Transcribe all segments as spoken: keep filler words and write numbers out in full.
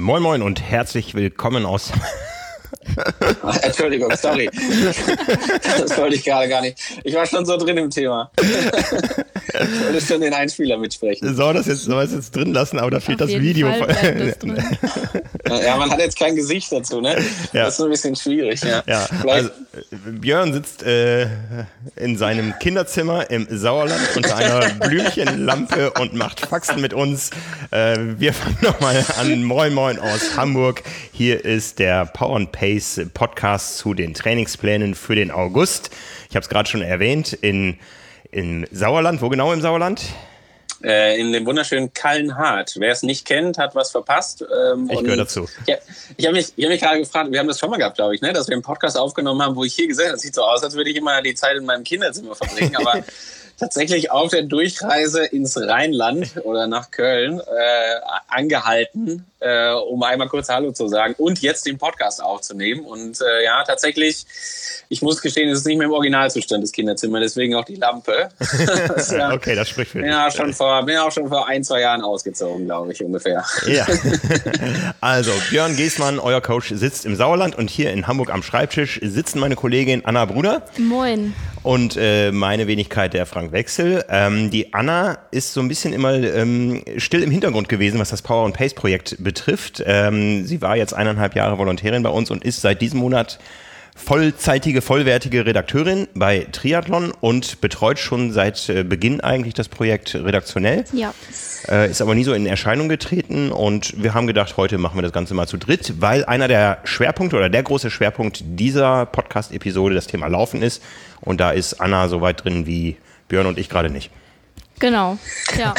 Moin Moin und herzlich willkommen aus... Entschuldigung, sorry. Das wollte ich gerade gar nicht. Ich war schon so drin im Thema. Ich wollte schon den Einspieler mitsprechen. Soll das jetzt, soll das jetzt drin lassen, aber da fehlt Auf das Video. Fall bleibt das drin. Ja, man hat jetzt kein Gesicht dazu, ne? Ja. Das ist ein bisschen schwierig, ja. Ja, also Björn sitzt äh, in seinem Kinderzimmer im Sauerland unter einer Blümchenlampe und macht Faxen mit uns. Äh, wir fangen nochmal an. Moin Moin aus Hamburg. Hier ist der Power and Pace Podcast zu den Trainingsplänen für den August. Ich habe es gerade schon erwähnt, in, in Sauerland. Wo genau im Sauerland? Äh, in dem wunderschönen Kallenhardt. Wer es nicht kennt, hat was verpasst. Ähm, ich gehöre dazu. Ja, ich habe mich, ich hab mich gerade gefragt, wir haben das schon mal gehabt, glaube ich, ne, dass wir einen Podcast aufgenommen haben, wo ich hier gesessen habe. Das sieht so aus, als würde ich immer die Zeit in meinem Kinderzimmer verbringen, aber tatsächlich auf der Durchreise ins Rheinland oder nach Köln äh, angehalten, äh, um einmal kurz Hallo zu sagen und jetzt den Podcast aufzunehmen. Und äh, ja, tatsächlich, ich muss gestehen, es ist nicht mehr im Originalzustand des Kinderzimmers, deswegen auch die Lampe. Das, ja, okay, das spricht für dich. Ja, schon vor, bin auch schon vor ein, zwei Jahren ausgezogen, glaube ich, ungefähr. Ja. Also, Björn Geßmann, euer Coach, sitzt im Sauerland und hier in Hamburg am Schreibtisch sitzen meine Kollegin Anna Bruder. Moin. Und äh, meine Wenigkeit, der Frank Wechsel. Ähm, die Anna ist so ein bisschen immer ähm, still im Hintergrund gewesen, was das Power and Pace Projekt betrifft. Ähm, sie war jetzt eineinhalb Jahre Volontärin bei uns und ist seit diesem Monat vollzeitige, vollwertige Redakteurin bei Triathlon und betreut schon seit äh, Beginn eigentlich das Projekt redaktionell. Ja. Äh, ist aber nie so in Erscheinung getreten und wir haben gedacht, heute machen wir das Ganze mal zu dritt, weil einer der Schwerpunkte oder der große Schwerpunkt dieser Podcast-Episode das Thema Laufen ist und da ist Anna so weit drin wie Björn und ich gerade nicht. Genau, ja.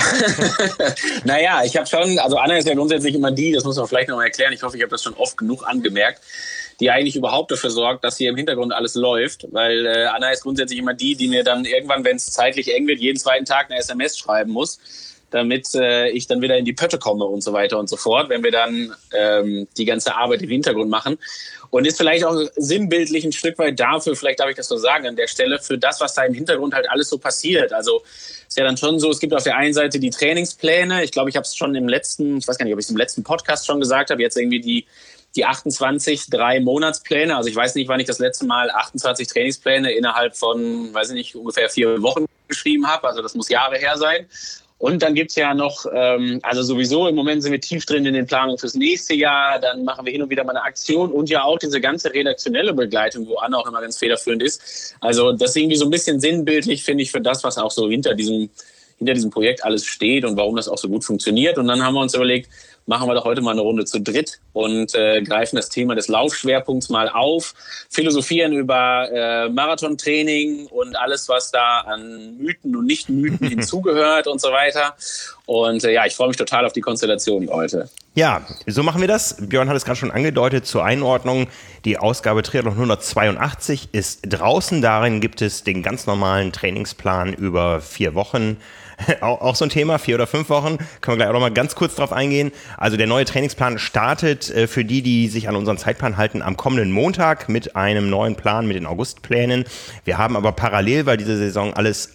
Naja, ich habe schon, also Anna ist ja grundsätzlich immer die, das muss man vielleicht noch mal erklären, ich hoffe, ich habe das schon oft genug angemerkt, die eigentlich überhaupt dafür sorgt, dass hier im Hintergrund alles läuft, weil äh, Anna ist grundsätzlich immer die, die mir dann irgendwann, wenn es zeitlich eng wird, jeden zweiten Tag eine S M S schreiben muss, damit äh, ich dann wieder in die Pötte komme und so weiter und so fort, wenn wir dann ähm, die ganze Arbeit im Hintergrund machen. Und ist vielleicht auch sinnbildlich ein Stück weit dafür, vielleicht darf ich das so sagen an der Stelle, für das, was da im Hintergrund halt alles so passiert. Also ist ja dann schon so, es gibt auf der einen Seite die Trainingspläne. Ich glaube, ich habe es schon im letzten, ich weiß gar nicht, ob ich es im letzten Podcast schon gesagt habe, jetzt irgendwie die die achtundzwanzig Drei-Monatspläne. Also ich weiß nicht, wann ich das letzte Mal achtundzwanzig Trainingspläne innerhalb von, weiß ich nicht, ungefähr vier Wochen geschrieben habe. Also das muss Jahre her sein. Und dann gibt's ja noch, ähm, also sowieso im Moment sind wir tief drin in den Planungen fürs nächste Jahr. Dann machen wir hin und wieder mal eine Aktion und ja auch diese ganze redaktionelle Begleitung, wo Anna auch immer ganz federführend ist. Also das ist irgendwie so ein bisschen sinnbildlich, finde ich, für das, was auch so hinter diesem, hinter diesem Projekt alles steht und warum das auch so gut funktioniert. Und dann haben wir uns überlegt, machen wir doch heute mal eine Runde zu dritt und äh, greifen das Thema des Laufschwerpunkts mal auf, philosophieren über äh, Marathontraining und alles, was da an Mythen und Nicht-Mythen hinzugehört und so weiter. Und äh, ja, ich freue mich total auf die Konstellation heute. Ja, so machen wir das. Björn hat es gerade schon angedeutet zur Einordnung. Die Ausgabe Triathlon hundertzweiundachtzig ist draußen. Darin gibt es den ganz normalen Trainingsplan über vier Wochen. Auch, auch so ein Thema, vier oder fünf Wochen, können wir gleich auch noch mal ganz kurz drauf eingehen. Also der neue Trainingsplan startet äh, für die, die sich an unseren Zeitplan halten, am kommenden Montag mit einem neuen Plan, mit den Augustplänen. Wir haben aber parallel, weil diese Saison alles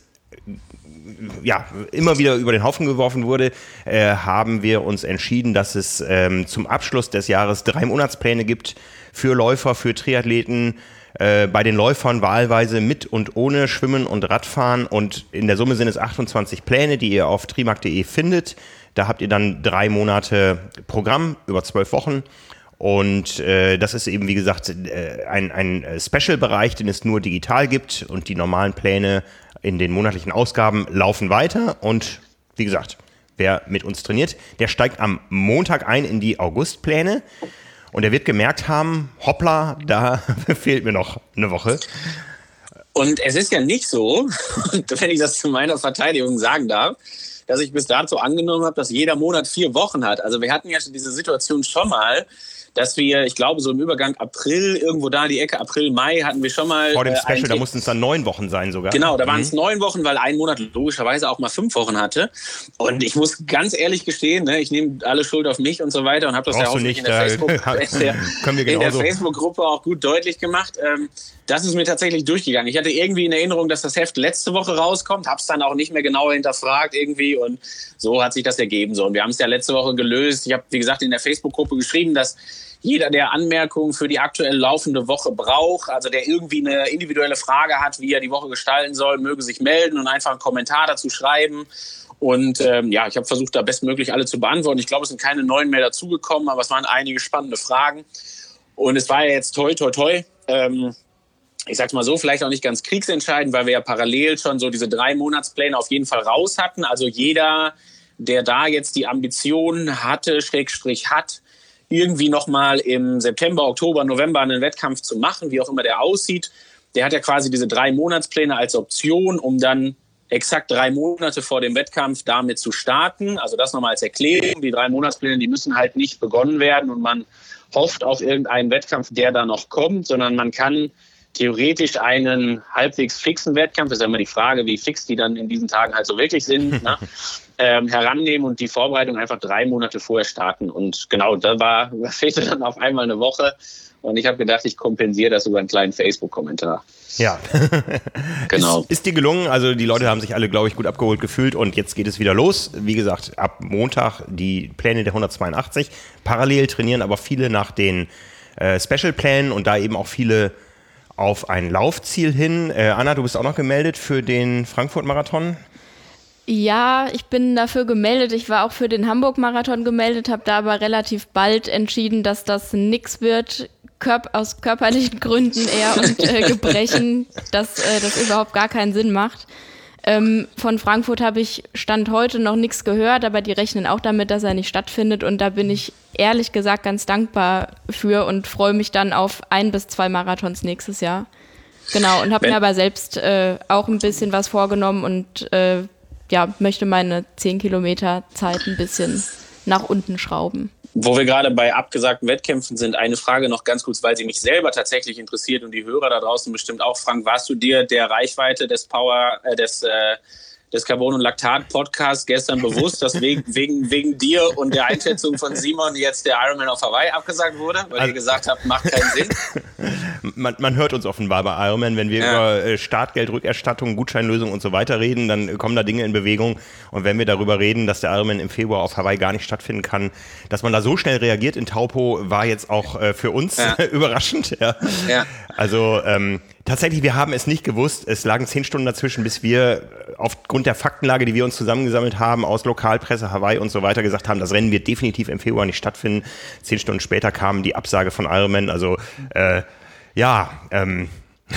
ja, immer wieder über den Haufen geworfen wurde, äh, haben wir uns entschieden, dass es ähm, zum Abschluss des Jahres drei Monatspläne gibt für Läufer, für Triathleten, äh, bei den Läufern wahlweise mit und ohne Schwimmen und Radfahren und in der Summe sind es achtundzwanzig Pläne, die ihr auf trimark punkt de findet. Da habt ihr dann drei Monate Programm über zwölf Wochen. Und äh, das ist eben, wie gesagt, äh, ein, ein Special-Bereich, den es nur digital gibt und die normalen Pläne in den monatlichen Ausgaben laufen weiter. Und wie gesagt, wer mit uns trainiert, der steigt am Montag ein in die Augustpläne und er wird gemerkt haben, hoppla, da fehlt mir noch eine Woche. Und es ist ja nicht so, wenn ich das zu meiner Verteidigung sagen darf, dass ich bis dato angenommen habe, dass jeder Monat vier Wochen hat. Also wir hatten ja diese Situation schon mal, dass wir, ich glaube, so im Übergang April, irgendwo da die Ecke April, Mai, hatten wir schon mal... Vor dem äh, Special, da mussten es dann neun Wochen sein sogar. Genau, da waren mhm. es neun Wochen, weil ein Monat logischerweise auch mal fünf Wochen hatte. Und ich muss ganz ehrlich gestehen, ne, ich nehme alle Schuld auf mich und so weiter und habe das Brauchst ja auch nicht, in der, Facebook, in der, können wir in der genauso. Facebook-Gruppe auch gut deutlich gemacht. Ähm, das ist mir tatsächlich durchgegangen. Ich hatte irgendwie in Erinnerung, dass das Heft letzte Woche rauskommt, habe es dann auch nicht mehr genauer hinterfragt irgendwie Story und so hat sich das ergeben. So. Und wir haben es ja letzte Woche gelöst. Ich habe, wie gesagt, in der Facebook-Gruppe geschrieben, dass jeder, der Anmerkungen für die aktuell laufende Woche braucht, also der irgendwie eine individuelle Frage hat, wie er die Woche gestalten soll, möge sich melden und einfach einen Kommentar dazu schreiben. Und ähm, ja, ich habe versucht, da bestmöglich alle zu beantworten. Ich glaube, es sind keine neuen mehr dazugekommen, aber es waren einige spannende Fragen. Und es war ja jetzt toi, toi, toi. Ähm, ich sag's mal so, vielleicht auch nicht ganz kriegsentscheidend, weil wir ja parallel schon so diese drei Monatspläne auf jeden Fall raus hatten. Also jeder, der da jetzt die Ambition hatte, Schrägstrich hat, irgendwie nochmal im September, Oktober, November einen Wettkampf zu machen, wie auch immer der aussieht, der hat ja quasi diese drei Monatspläne als Option, um dann exakt drei Monate vor dem Wettkampf damit zu starten. Also das nochmal als Erklärung. Die drei Monatspläne, die müssen halt nicht begonnen werden und man hofft auf irgendeinen Wettkampf, der da noch kommt, sondern man kann theoretisch einen halbwegs fixen Wettkampf, das ist ja immer die Frage, wie fix die dann in diesen Tagen halt so wirklich sind, ne, ähm, herannehmen und die Vorbereitung einfach drei Monate vorher starten. Und genau, da war, da fehlte dann auf einmal eine Woche und ich habe gedacht, ich kompensiere das über einen kleinen Facebook-Kommentar. Ja, genau. Ist, ist dir gelungen, also die Leute haben sich alle, glaube ich, gut abgeholt gefühlt und jetzt geht es wieder los. Wie gesagt, ab Montag die Pläne der hundertzweiundachtzig, parallel trainieren aber viele nach den äh, Special-Plänen und da eben auch viele auf ein Laufziel hin. Äh, Anna, du bist auch noch gemeldet für den Frankfurt-Marathon? Ja, ich bin dafür gemeldet. Ich war auch für den Hamburg-Marathon gemeldet, habe da aber relativ bald entschieden, dass das nix wird, Körp- aus körperlichen Gründen eher und äh, Gebrechen, dass äh, das überhaupt gar keinen Sinn macht. Ähm, von Frankfurt habe ich Stand heute noch nichts gehört, aber die rechnen auch damit, dass er nicht stattfindet und da bin ich ehrlich gesagt ganz dankbar für und freue mich dann auf ein bis zwei Marathons nächstes Jahr. Genau, und habe mir aber selbst äh, auch ein bisschen was vorgenommen und äh, ja, möchte meine zehn Kilometer Zeit ein bisschen nach unten schrauben. Wo wir gerade bei abgesagten Wettkämpfen sind, eine Frage noch ganz kurz, weil sie mich selber tatsächlich interessiert und die Hörer da draußen bestimmt auch. Frank, warst du dir der Reichweite des Power, äh, des, äh, des Carbon- und Laktat-Podcasts gestern bewusst, dass wegen, wegen, wegen dir und der Einschätzung von Simon jetzt der Ironman auf Hawaii abgesagt wurde? Weil also, ihr gesagt habt, macht keinen Sinn. Man, man hört uns offenbar bei Ironman, wenn wir ja. über Startgeldrückerstattung, Gutscheinlösung und so weiter reden, dann kommen da Dinge in Bewegung. Und wenn wir darüber reden, dass der Ironman im Februar auf Hawaii gar nicht stattfinden kann, dass man da so schnell reagiert in Taupo, war jetzt auch äh, für uns ja. überraschend. Ja. Ja. Also ähm, tatsächlich, wir haben es nicht gewusst. Es lagen zehn Stunden dazwischen, bis wir aufgrund der Faktenlage, die wir uns zusammengesammelt haben, aus Lokalpresse, Hawaii und so weiter, gesagt haben, das Rennen wird definitiv im Februar nicht stattfinden. Zehn Stunden später kam die Absage von Ironman. Also äh, ja, ähm.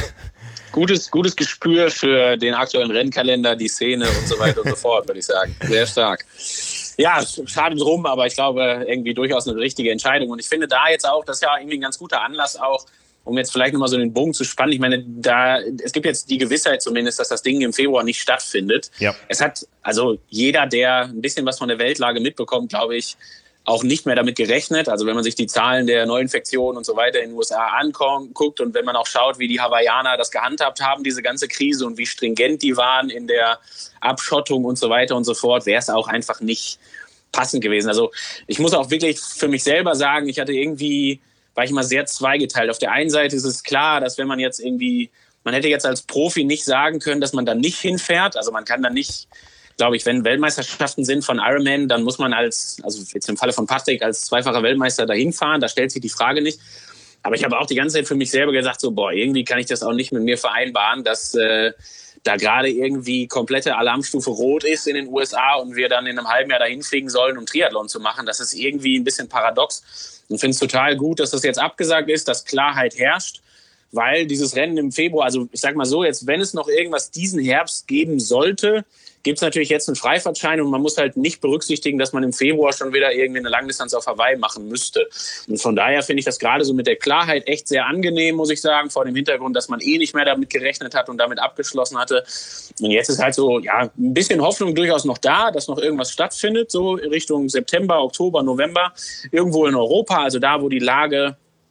Gutes, gutes Gespür für den aktuellen Rennkalender, die Szene und so weiter und so fort, würde ich sagen. Sehr stark. Ja, schade drum, aber ich glaube, irgendwie durchaus eine richtige Entscheidung. Und ich finde da jetzt auch, das ist ja irgendwie ein ganz guter Anlass auch, um jetzt vielleicht nochmal so den Bogen zu spannen. Ich meine, da, es gibt jetzt die Gewissheit zumindest, dass das Ding im Februar nicht stattfindet. Ja. Es hat, also jeder, der ein bisschen was von der Weltlage mitbekommt, glaube ich, auch nicht mehr damit gerechnet. Also wenn man sich die Zahlen der Neuinfektionen und so weiter in den U S A anguckt und wenn man auch schaut, wie die Hawaiianer das gehandhabt haben, diese ganze Krise und wie stringent die waren in der Abschottung und so weiter und so fort, wäre es auch einfach nicht passend gewesen. Also ich muss auch wirklich für mich selber sagen, ich hatte irgendwie, war ich immer sehr zweigeteilt. Auf der einen Seite ist es klar, dass wenn man jetzt irgendwie, man hätte jetzt als Profi nicht sagen können, dass man da nicht hinfährt. Also man kann da nicht, glaube ich, wenn Weltmeisterschaften sind von Ironman, dann muss man als, also jetzt im Falle von Patrick, als zweifacher Weltmeister dahin fahren. Da stellt sich die Frage nicht. Aber ich habe auch die ganze Zeit für mich selber gesagt, so, boah, irgendwie kann ich das auch nicht mit mir vereinbaren, dass äh, da gerade irgendwie komplette Alarmstufe rot ist in den U S A und wir dann in einem halben Jahr dahin fliegen sollen, um Triathlon zu machen. Das ist irgendwie ein bisschen paradox. Und finde es total gut, dass das jetzt abgesagt ist, dass Klarheit herrscht, weil dieses Rennen im Februar, also ich sag mal so, jetzt wenn es noch irgendwas diesen Herbst geben sollte, gibt es natürlich jetzt einen Freifahrtschein und man muss halt nicht berücksichtigen, dass man im Februar schon wieder irgendwie eine Langdistanz auf Hawaii machen müsste. Und von daher finde ich das gerade so mit der Klarheit echt sehr angenehm, muss ich sagen, vor dem Hintergrund, dass man eh nicht mehr damit gerechnet hat und damit abgeschlossen hatte. Und jetzt ist halt so, ja, ein bisschen Hoffnung durchaus noch da, dass noch irgendwas stattfindet, so Richtung September, Oktober, November, irgendwo in Europa, also da, wo die Lage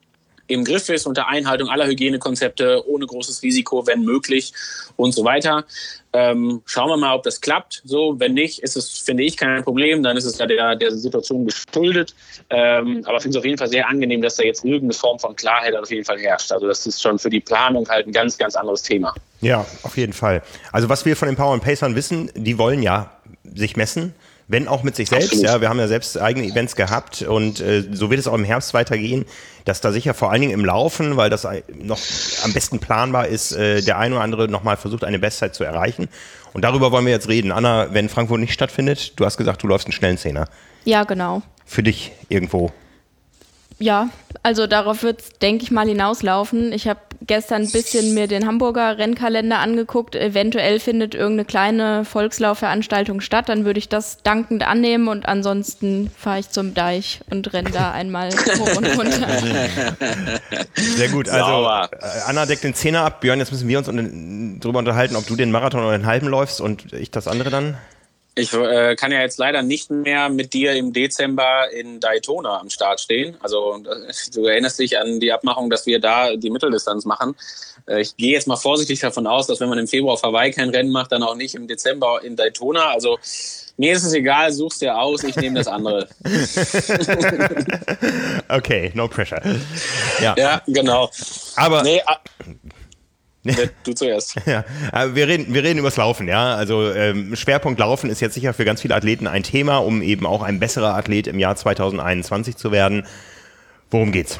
im Griff ist, unter Einhaltung aller Hygienekonzepte, ohne großes Risiko, wenn möglich und so weiter. Ähm, schauen wir mal, ob das klappt. So, wenn nicht, ist es, finde ich, kein Problem. Dann ist es ja der, der Situation geschuldet. Ähm, aber ich finde es auf jeden Fall sehr angenehm, dass da jetzt irgendeine Form von Klarheit auf jeden Fall herrscht. Also das ist schon für die Planung halt ein ganz, ganz anderes Thema. Ja, auf jeden Fall. Also was wir von den Power and Pacern wissen, die wollen ja sich messen, wenn auch mit sich selbst. Absolut. Ja, wir haben ja selbst eigene Events gehabt und äh, so wird es auch im Herbst weitergehen, dass da sicher vor allen Dingen im Laufen, weil das noch am besten planbar ist, äh, der eine oder andere nochmal versucht, eine Bestzeit zu erreichen. Und darüber wollen wir jetzt reden. Anna, wenn Frankfurt nicht stattfindet, du hast gesagt, du läufst einen schnellen Zehner. Ja, genau. Für dich irgendwo. Ja, also darauf wird es, denke ich mal, hinauslaufen. Ich habe gestern ein bisschen mir den Hamburger Rennkalender angeguckt. Eventuell findet irgendeine kleine Volkslaufveranstaltung statt. Dann würde ich das dankend annehmen und ansonsten fahre ich zum Deich und renne da einmal hoch und runter. Sehr gut. Also Sauber. Anna deckt den Zehner ab. Björn, jetzt müssen wir uns darüber unterhalten, ob du den Marathon oder den halben läufst und ich das andere dann. Ich äh, kann ja jetzt leider nicht mehr mit dir im Dezember in Daytona am Start stehen. Also du erinnerst dich an die Abmachung, dass wir da die Mitteldistanz machen. Äh, ich gehe jetzt mal vorsichtig davon aus, dass wenn man im Februar auf Hawaii kein Rennen macht, dann auch nicht im Dezember in Daytona. Also mir ist es egal, such's dir aus, ich nehme das andere. Okay, no pressure. Ja, ja genau. Aber... Nee, du zuerst. Ja, wir reden, wir reden übers Laufen, ja. Also ähm, Schwerpunkt Laufen ist jetzt sicher für ganz viele Athleten ein Thema, um eben auch ein besserer Athlet im Jahr zwanzig einundzwanzig zu werden. Worum geht's?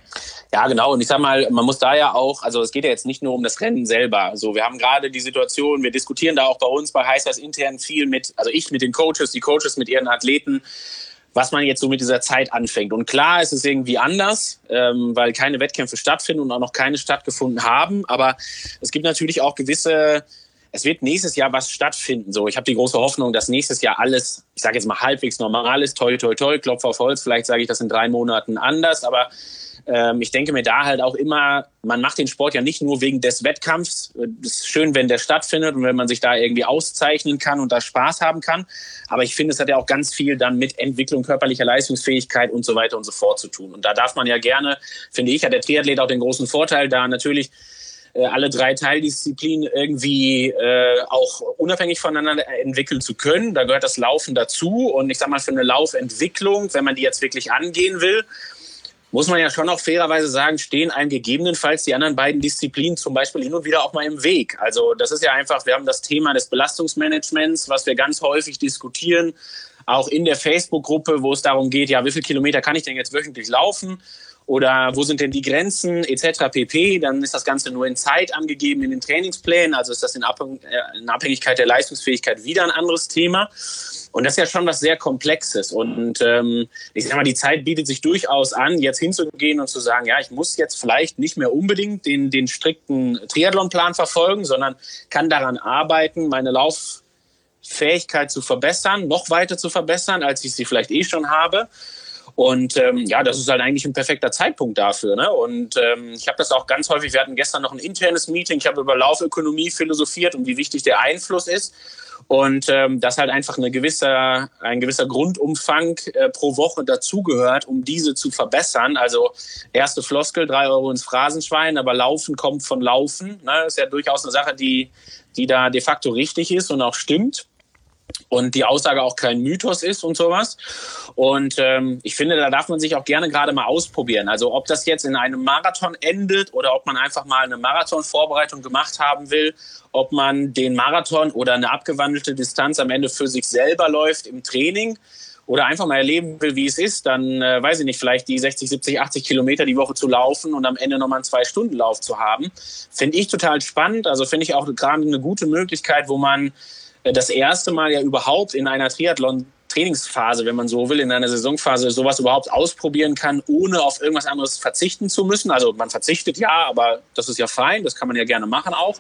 Ja, genau. Und ich sag mal, man muss da ja auch, also es geht ja jetzt nicht nur um das Rennen selber. So, wir haben gerade die Situation, wir diskutieren da auch bei uns bei Heißers intern viel mit, also ich mit den Coaches, die Coaches mit ihren Athleten, was man jetzt so mit dieser Zeit anfängt. Und klar, es ist irgendwie anders, ähm, weil keine Wettkämpfe stattfinden und auch noch keine stattgefunden haben. Aber es gibt natürlich auch gewisse, es wird nächstes Jahr was stattfinden. So, ich habe die große Hoffnung, dass nächstes Jahr alles, ich sage jetzt mal halbwegs normal ist. Toi, toi, toi, Klopf auf Holz. Vielleicht sage ich das in drei Monaten anders. Aber ähm, ich denke mir da halt auch immer, man macht den Sport ja nicht nur wegen des Wettkampfs. Es ist schön, wenn der stattfindet und wenn man sich da irgendwie auszeichnen kann und da Spaß haben kann. Aber ich finde, es hat ja auch ganz viel dann mit Entwicklung körperlicher Leistungsfähigkeit und so weiter und so fort zu tun. Und da darf man ja gerne, finde ich, hat der Triathlet auch den großen Vorteil, da natürlich äh, alle drei Teildisziplinen irgendwie äh, auch unabhängig voneinander entwickeln zu können. Da gehört das Laufen dazu. Und ich sag mal, für eine Laufentwicklung, wenn man die jetzt wirklich angehen will, muss man ja schon auch fairerweise sagen, stehen einem gegebenenfalls die anderen beiden Disziplinen zum Beispiel hin und wieder auch mal im Weg. Also das ist ja einfach, wir haben das Thema des Belastungsmanagements, was wir ganz häufig diskutieren, auch in der Facebook-Gruppe, wo es darum geht, ja, wie viele Kilometer kann ich denn jetzt wöchentlich laufen? Oder wo sind denn die Grenzen et cetera pp. Dann ist das Ganze nur in Zeit angegeben in den Trainingsplänen, also ist das in Abhängigkeit der Leistungsfähigkeit wieder ein anderes Thema. Und das ist ja schon was sehr Komplexes. Und ähm, ich sag mal, die Zeit bietet sich durchaus an, jetzt hinzugehen und zu sagen, ja, ich muss jetzt vielleicht nicht mehr unbedingt den, den strikten Triathlonplan verfolgen, sondern kann daran arbeiten, meine Lauffähigkeit zu verbessern, noch weiter zu verbessern, als ich sie vielleicht eh schon habe. Und ähm, ja, das ist halt eigentlich ein perfekter Zeitpunkt dafür. Ne? Und ähm, ich habe das auch ganz häufig, wir hatten gestern noch ein internes Meeting, ich habe über Laufökonomie philosophiert und wie wichtig der Einfluss ist. Und ähm, dass halt einfach eine gewisse, ein gewisser Grundumfang äh, pro Woche dazugehört, um diese zu verbessern. Also erste Floskel, drei Euro ins Phrasenschwein, aber Laufen kommt von Laufen. Ne? Das ist ja durchaus eine Sache, die, die da de facto richtig ist und auch stimmt. Und die Aussage auch kein Mythos ist und sowas. Und ähm, ich finde, da darf man sich auch gerne gerade mal ausprobieren. Also ob das jetzt in einem Marathon endet oder ob man einfach mal eine Marathonvorbereitung gemacht haben will, ob man den Marathon oder eine abgewandelte Distanz am Ende für sich selber läuft im Training oder einfach mal erleben will, wie es ist, dann äh, weiß ich nicht, vielleicht die sechzig, siebzig, achtzig Kilometer die Woche zu laufen und am Ende nochmal einen Zwei-Stunden-Lauf zu haben. Finde ich total spannend. Also finde ich auch gerade eine gute Möglichkeit, wo man das erste Mal ja überhaupt in einer Triathlon-Trainingsphase, wenn man so will, in einer Saisonphase sowas überhaupt ausprobieren kann, ohne auf irgendwas anderes verzichten zu müssen. Also man verzichtet ja, aber das ist ja fein, das kann man ja gerne machen auch.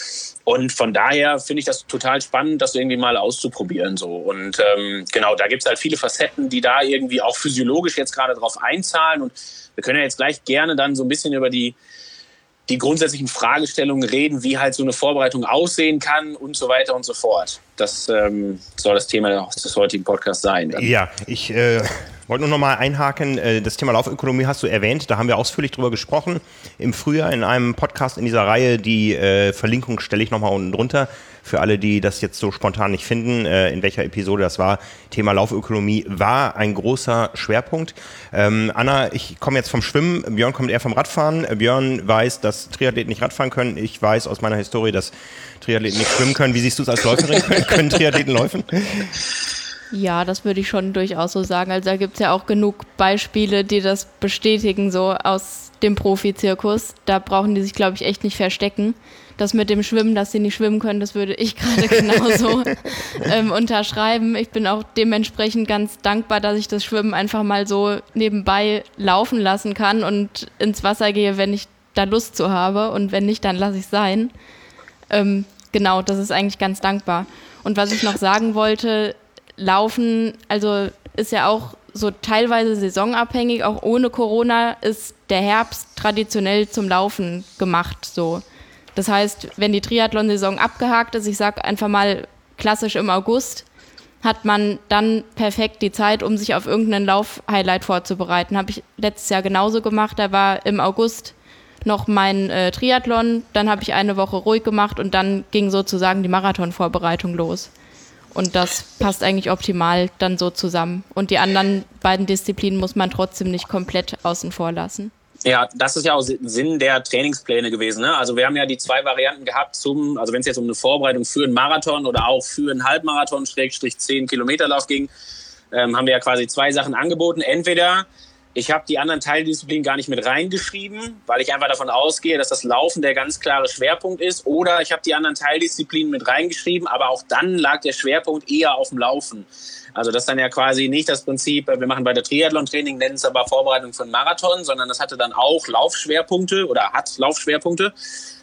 Und von daher finde ich das total spannend, das irgendwie mal auszuprobieren. So. Und ähm, genau, da gibt es halt viele Facetten, die da irgendwie auch physiologisch jetzt gerade drauf einzahlen. Und wir können ja jetzt gleich gerne dann so ein bisschen über die die grundsätzlichen Fragestellungen reden, wie halt so eine Vorbereitung aussehen kann und so weiter und so fort. Das ähm, soll das Thema des heutigen Podcasts sein. Dann. Ja, ich äh, wollte nur noch mal einhaken, das Thema Laufökonomie hast du erwähnt, da haben wir ausführlich drüber gesprochen im Frühjahr in einem Podcast in dieser Reihe, die äh, Verlinkung stelle ich noch mal unten drunter, für alle, die das jetzt so spontan nicht finden, äh, in welcher Episode das war. Thema Laufökonomie war ein großer Schwerpunkt. Ähm, Anna, ich komme jetzt vom Schwimmen, Björn kommt eher vom Radfahren. Björn weiß, dass Triathleten nicht Radfahren können, ich weiß aus meiner Historie, dass Triathleten nicht schwimmen können. Wie siehst du es als Läuferin? Können Triathleten laufen? Ja, das würde ich schon durchaus so sagen. Also da gibt es ja auch genug Beispiele, die das bestätigen, so aus dem Profizirkus. Da brauchen die sich, glaube ich, echt nicht verstecken. Das mit dem Schwimmen, dass sie nicht schwimmen können, das würde ich gerade genauso ähm, unterschreiben. Ich bin auch dementsprechend ganz dankbar, dass ich das Schwimmen einfach mal so nebenbei laufen lassen kann und ins Wasser gehe, wenn ich da Lust zu habe. Und wenn nicht, dann lasse ich es sein. Ähm, genau, das ist eigentlich ganz dankbar. Und was ich noch sagen wollte, Laufen, also ist ja auch so teilweise saisonabhängig, auch ohne Corona ist der Herbst traditionell zum Laufen gemacht, so. Das heißt, wenn die Triathlon-Saison abgehakt ist, ich sag einfach mal klassisch im August, hat man dann perfekt die Zeit, um sich auf irgendeinen Lauf-Highlight vorzubereiten. Habe ich letztes Jahr genauso gemacht, da war im August noch mein äh, Triathlon, dann habe ich eine Woche ruhig gemacht und dann ging sozusagen die Marathonvorbereitung los. Und das passt eigentlich optimal dann so zusammen. Und die anderen beiden Disziplinen muss man trotzdem nicht komplett außen vor lassen. Ja, das ist ja auch Sinn der Trainingspläne gewesen. Ne? Also wir haben ja die zwei Varianten gehabt, zum, also wenn es jetzt um eine Vorbereitung für einen Marathon oder auch für einen Halbmarathon, Schrägstrich zehn Kilometer Lauf ging, ähm, haben wir ja quasi zwei Sachen angeboten. Entweder ich habe die anderen Teildisziplinen gar nicht mit reingeschrieben, weil ich einfach davon ausgehe, dass das Laufen der ganz klare Schwerpunkt ist. Oder ich habe die anderen Teildisziplinen mit reingeschrieben, aber auch dann lag der Schwerpunkt eher auf dem Laufen. Also das ist dann ja quasi nicht das Prinzip, wir machen bei der Triathlon-Training, nennen es aber Vorbereitung für einen Marathon, sondern das hatte dann auch Laufschwerpunkte oder hat Laufschwerpunkte.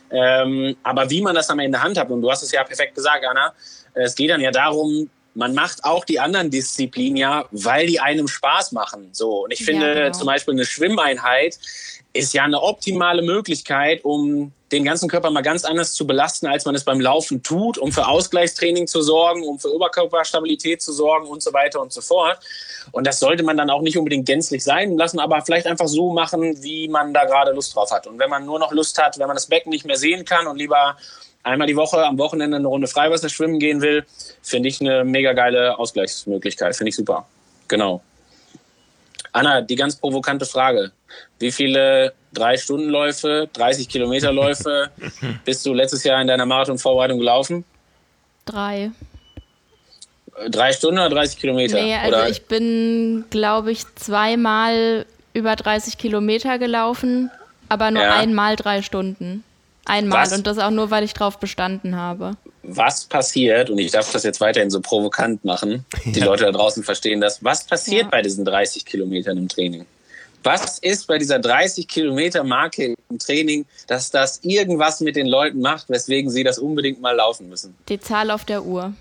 Ähm, aber wie man das am Ende handhabt, und du hast es ja perfekt gesagt, Anna, es geht dann ja darum, man macht auch die anderen Disziplinen ja, weil die einem Spaß machen. So. Und ich finde ja, genau. Zum Beispiel eine Schwimmeinheit ist ja eine optimale Möglichkeit, um den ganzen Körper mal ganz anders zu belasten, als man es beim Laufen tut, um für Ausgleichstraining zu sorgen, um für Oberkörperstabilität zu sorgen und so weiter und so fort. Und das sollte man dann auch nicht unbedingt gänzlich sein lassen, aber vielleicht einfach so machen, wie man da gerade Lust drauf hat. Und wenn man nur noch Lust hat, wenn man das Becken nicht mehr sehen kann und lieber einmal die Woche am Wochenende eine Runde Freiwasser schwimmen gehen will, finde ich eine mega geile Ausgleichsmöglichkeit. Finde ich super. Genau. Anna, die ganz provokante Frage. Wie viele Drei-Stunden-Läufe, dreißig-Kilometer-Läufe bist du letztes Jahr in deiner Marathon-Vorbereitung gelaufen? Drei. Drei Stunden oder dreißig Kilometer? Nee, also oder? Ich bin, glaube ich, zweimal über dreißig Kilometer gelaufen, aber nur ja. einmal drei Stunden. Einmal was? Und das auch nur, weil ich drauf bestanden habe. Was passiert, und ich darf das jetzt weiterhin so provokant machen, die ja. Leute da draußen verstehen das, was passiert ja. bei diesen dreißig Kilometern im Training? Was ist bei dieser dreißig Kilometer Marke im Training, dass das irgendwas mit den Leuten macht, weswegen sie das unbedingt mal laufen müssen? Die Zahl auf der Uhr.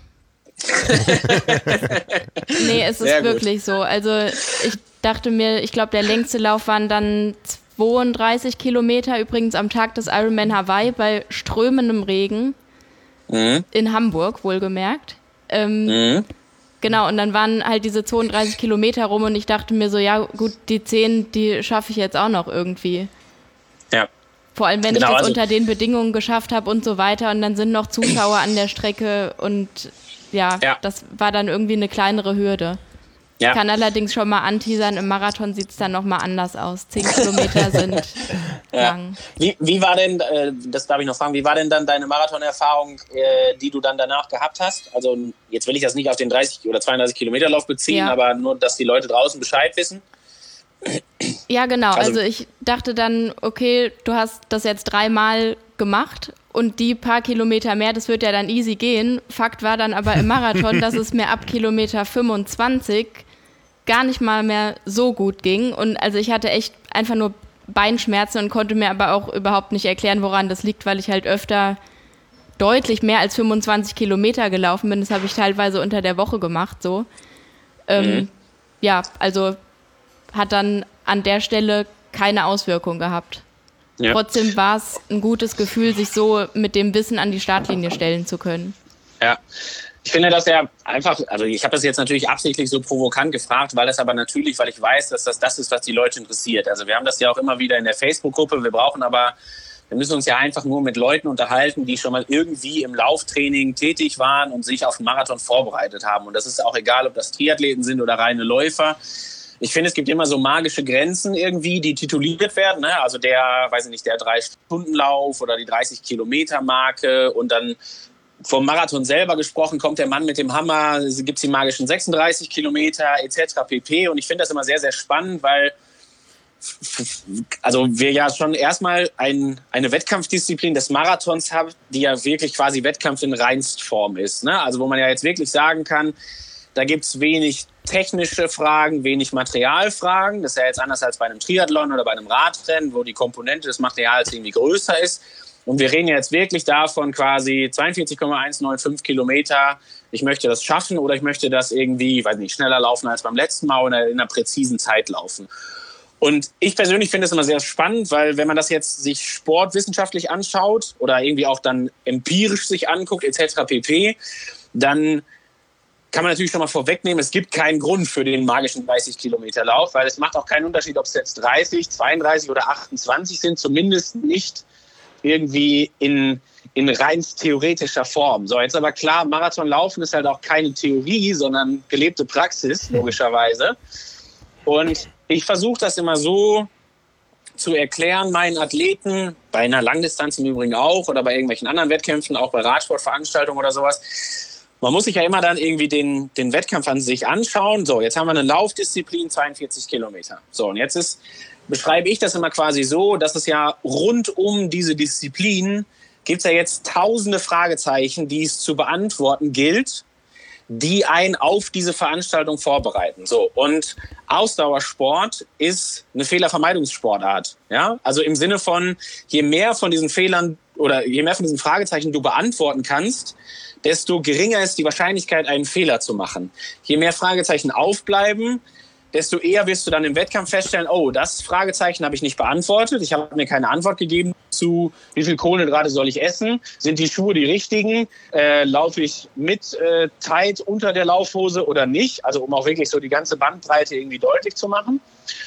Nee, es ist Sehr wirklich gut. so. Also ich dachte mir, ich glaube, der längste Lauf waren dann zweiunddreißig Kilometer, übrigens am Tag des Ironman Hawaii bei strömendem Regen. Mhm. In Hamburg, wohlgemerkt. Ähm, mhm. Genau, und dann waren halt diese zweiunddreißig Kilometer rum und ich dachte mir so, ja gut, die zehn, die schaffe ich jetzt auch noch irgendwie. Ja. Vor allem, wenn genau, ich das also unter den Bedingungen geschafft habe und so weiter und dann sind noch Zuschauer an der Strecke und ja, ja, das war dann irgendwie eine kleinere Hürde. Ja. Ich kann allerdings schon mal anteasern, im Marathon sieht es dann nochmal anders aus. Zehn Kilometer sind ja. lang. Wie, wie war denn, äh, das darf ich noch fragen, wie war denn dann deine Marathonerfahrung, äh, die du dann danach gehabt hast? Also jetzt will ich das nicht auf den dreißig oder zweiunddreißig Kilometer Lauf beziehen, ja. aber nur, dass die Leute draußen Bescheid wissen. Ja, genau. Also, also ich dachte dann, okay, du hast das jetzt dreimal gemacht und die paar Kilometer mehr, das wird ja dann easy gehen. Fakt war dann aber im Marathon, dass es mir ab Kilometer fünfundzwanzig gar nicht mal mehr so gut ging. Und also ich hatte echt einfach nur Beinschmerzen und konnte mir aber auch überhaupt nicht erklären, woran das liegt, weil ich halt öfter deutlich mehr als fünfundzwanzig Kilometer gelaufen bin. Das habe ich teilweise unter der Woche gemacht, so. Ähm, mhm. Ja, also hat dann an der Stelle keine Auswirkung gehabt. Ja. Trotzdem war es ein gutes Gefühl, sich so mit dem Wissen an die Startlinie stellen zu können. Ja. Ich finde das ja einfach, also ich habe das jetzt natürlich absichtlich so provokant gefragt, weil das aber natürlich, weil ich weiß, dass das das ist, was die Leute interessiert. Also wir haben das ja auch immer wieder in der Facebook-Gruppe, wir brauchen aber, wir müssen uns ja einfach nur mit Leuten unterhalten, die schon mal irgendwie im Lauftraining tätig waren und sich auf den Marathon vorbereitet haben. Und das ist auch egal, ob das Triathleten sind oder reine Läufer. Ich finde, es gibt immer so magische Grenzen irgendwie, die tituliert werden. Ne? Also der, weiß ich nicht, der drei-Stunden-Lauf oder die dreißig-Kilometer-Marke und dann vom Marathon selber gesprochen, kommt der Mann mit dem Hammer, gibt es die magischen sechsunddreißig Kilometer et cetera pp. Und ich finde das immer sehr, sehr spannend, weil also wir ja schon erstmal ein, eine Wettkampfdisziplin des Marathons haben, die ja wirklich quasi Wettkampf in Reinstform ist. Ne? Also wo man ja jetzt wirklich sagen kann, da gibt es wenig technische Fragen, wenig Materialfragen. Das ist ja jetzt anders als bei einem Triathlon oder bei einem Radrennen, wo die Komponente des Materials irgendwie größer ist. Und wir reden jetzt wirklich davon quasi zweiundvierzig Komma hundertfünfundneunzig Kilometer. Ich möchte das schaffen oder ich möchte das irgendwie, weiß nicht, schneller laufen als beim letzten Mal oder in einer präzisen Zeit laufen. Und ich persönlich finde es immer sehr spannend, weil wenn man das jetzt sich sportwissenschaftlich anschaut oder irgendwie auch dann empirisch sich anguckt et cetera pp., dann kann man natürlich schon mal vorwegnehmen, es gibt keinen Grund für den magischen dreißig-Kilometer-Lauf, weil es macht auch keinen Unterschied, ob es jetzt dreißig, zweiunddreißig oder achtundzwanzig sind, zumindest nicht irgendwie in, in rein theoretischer Form. So, jetzt aber klar, Marathonlaufen ist halt auch keine Theorie, sondern gelebte Praxis, logischerweise. Und ich versuche das immer so zu erklären, meinen Athleten, bei einer Langdistanz im Übrigen auch oder bei irgendwelchen anderen Wettkämpfen, auch bei Radsportveranstaltungen oder sowas. Man muss sich ja immer dann irgendwie den, den Wettkampf an sich anschauen. So, jetzt haben wir eine Laufdisziplin, zweiundvierzig Kilometer. So, und jetzt ist, beschreibe ich das immer quasi so, dass es ja rund um diese Disziplin gibt es ja jetzt tausende Fragezeichen, die es zu beantworten gilt, die einen auf diese Veranstaltung vorbereiten. So, und Ausdauersport ist eine Fehlervermeidungssportart. Ja? Also im Sinne von, je mehr von diesen Fehlern oder je mehr von diesen Fragezeichen du beantworten kannst, desto geringer ist die Wahrscheinlichkeit, einen Fehler zu machen. Je mehr Fragezeichen aufbleiben, desto eher wirst du dann im Wettkampf feststellen, oh, das Fragezeichen habe ich nicht beantwortet. Ich habe mir keine Antwort gegeben zu, wie viel Kohlenhydrate soll ich essen? Sind die Schuhe die richtigen? Äh, laufe ich mit äh, tight unter der Laufhose oder nicht? Also um auch wirklich so die ganze Bandbreite irgendwie deutlich zu machen.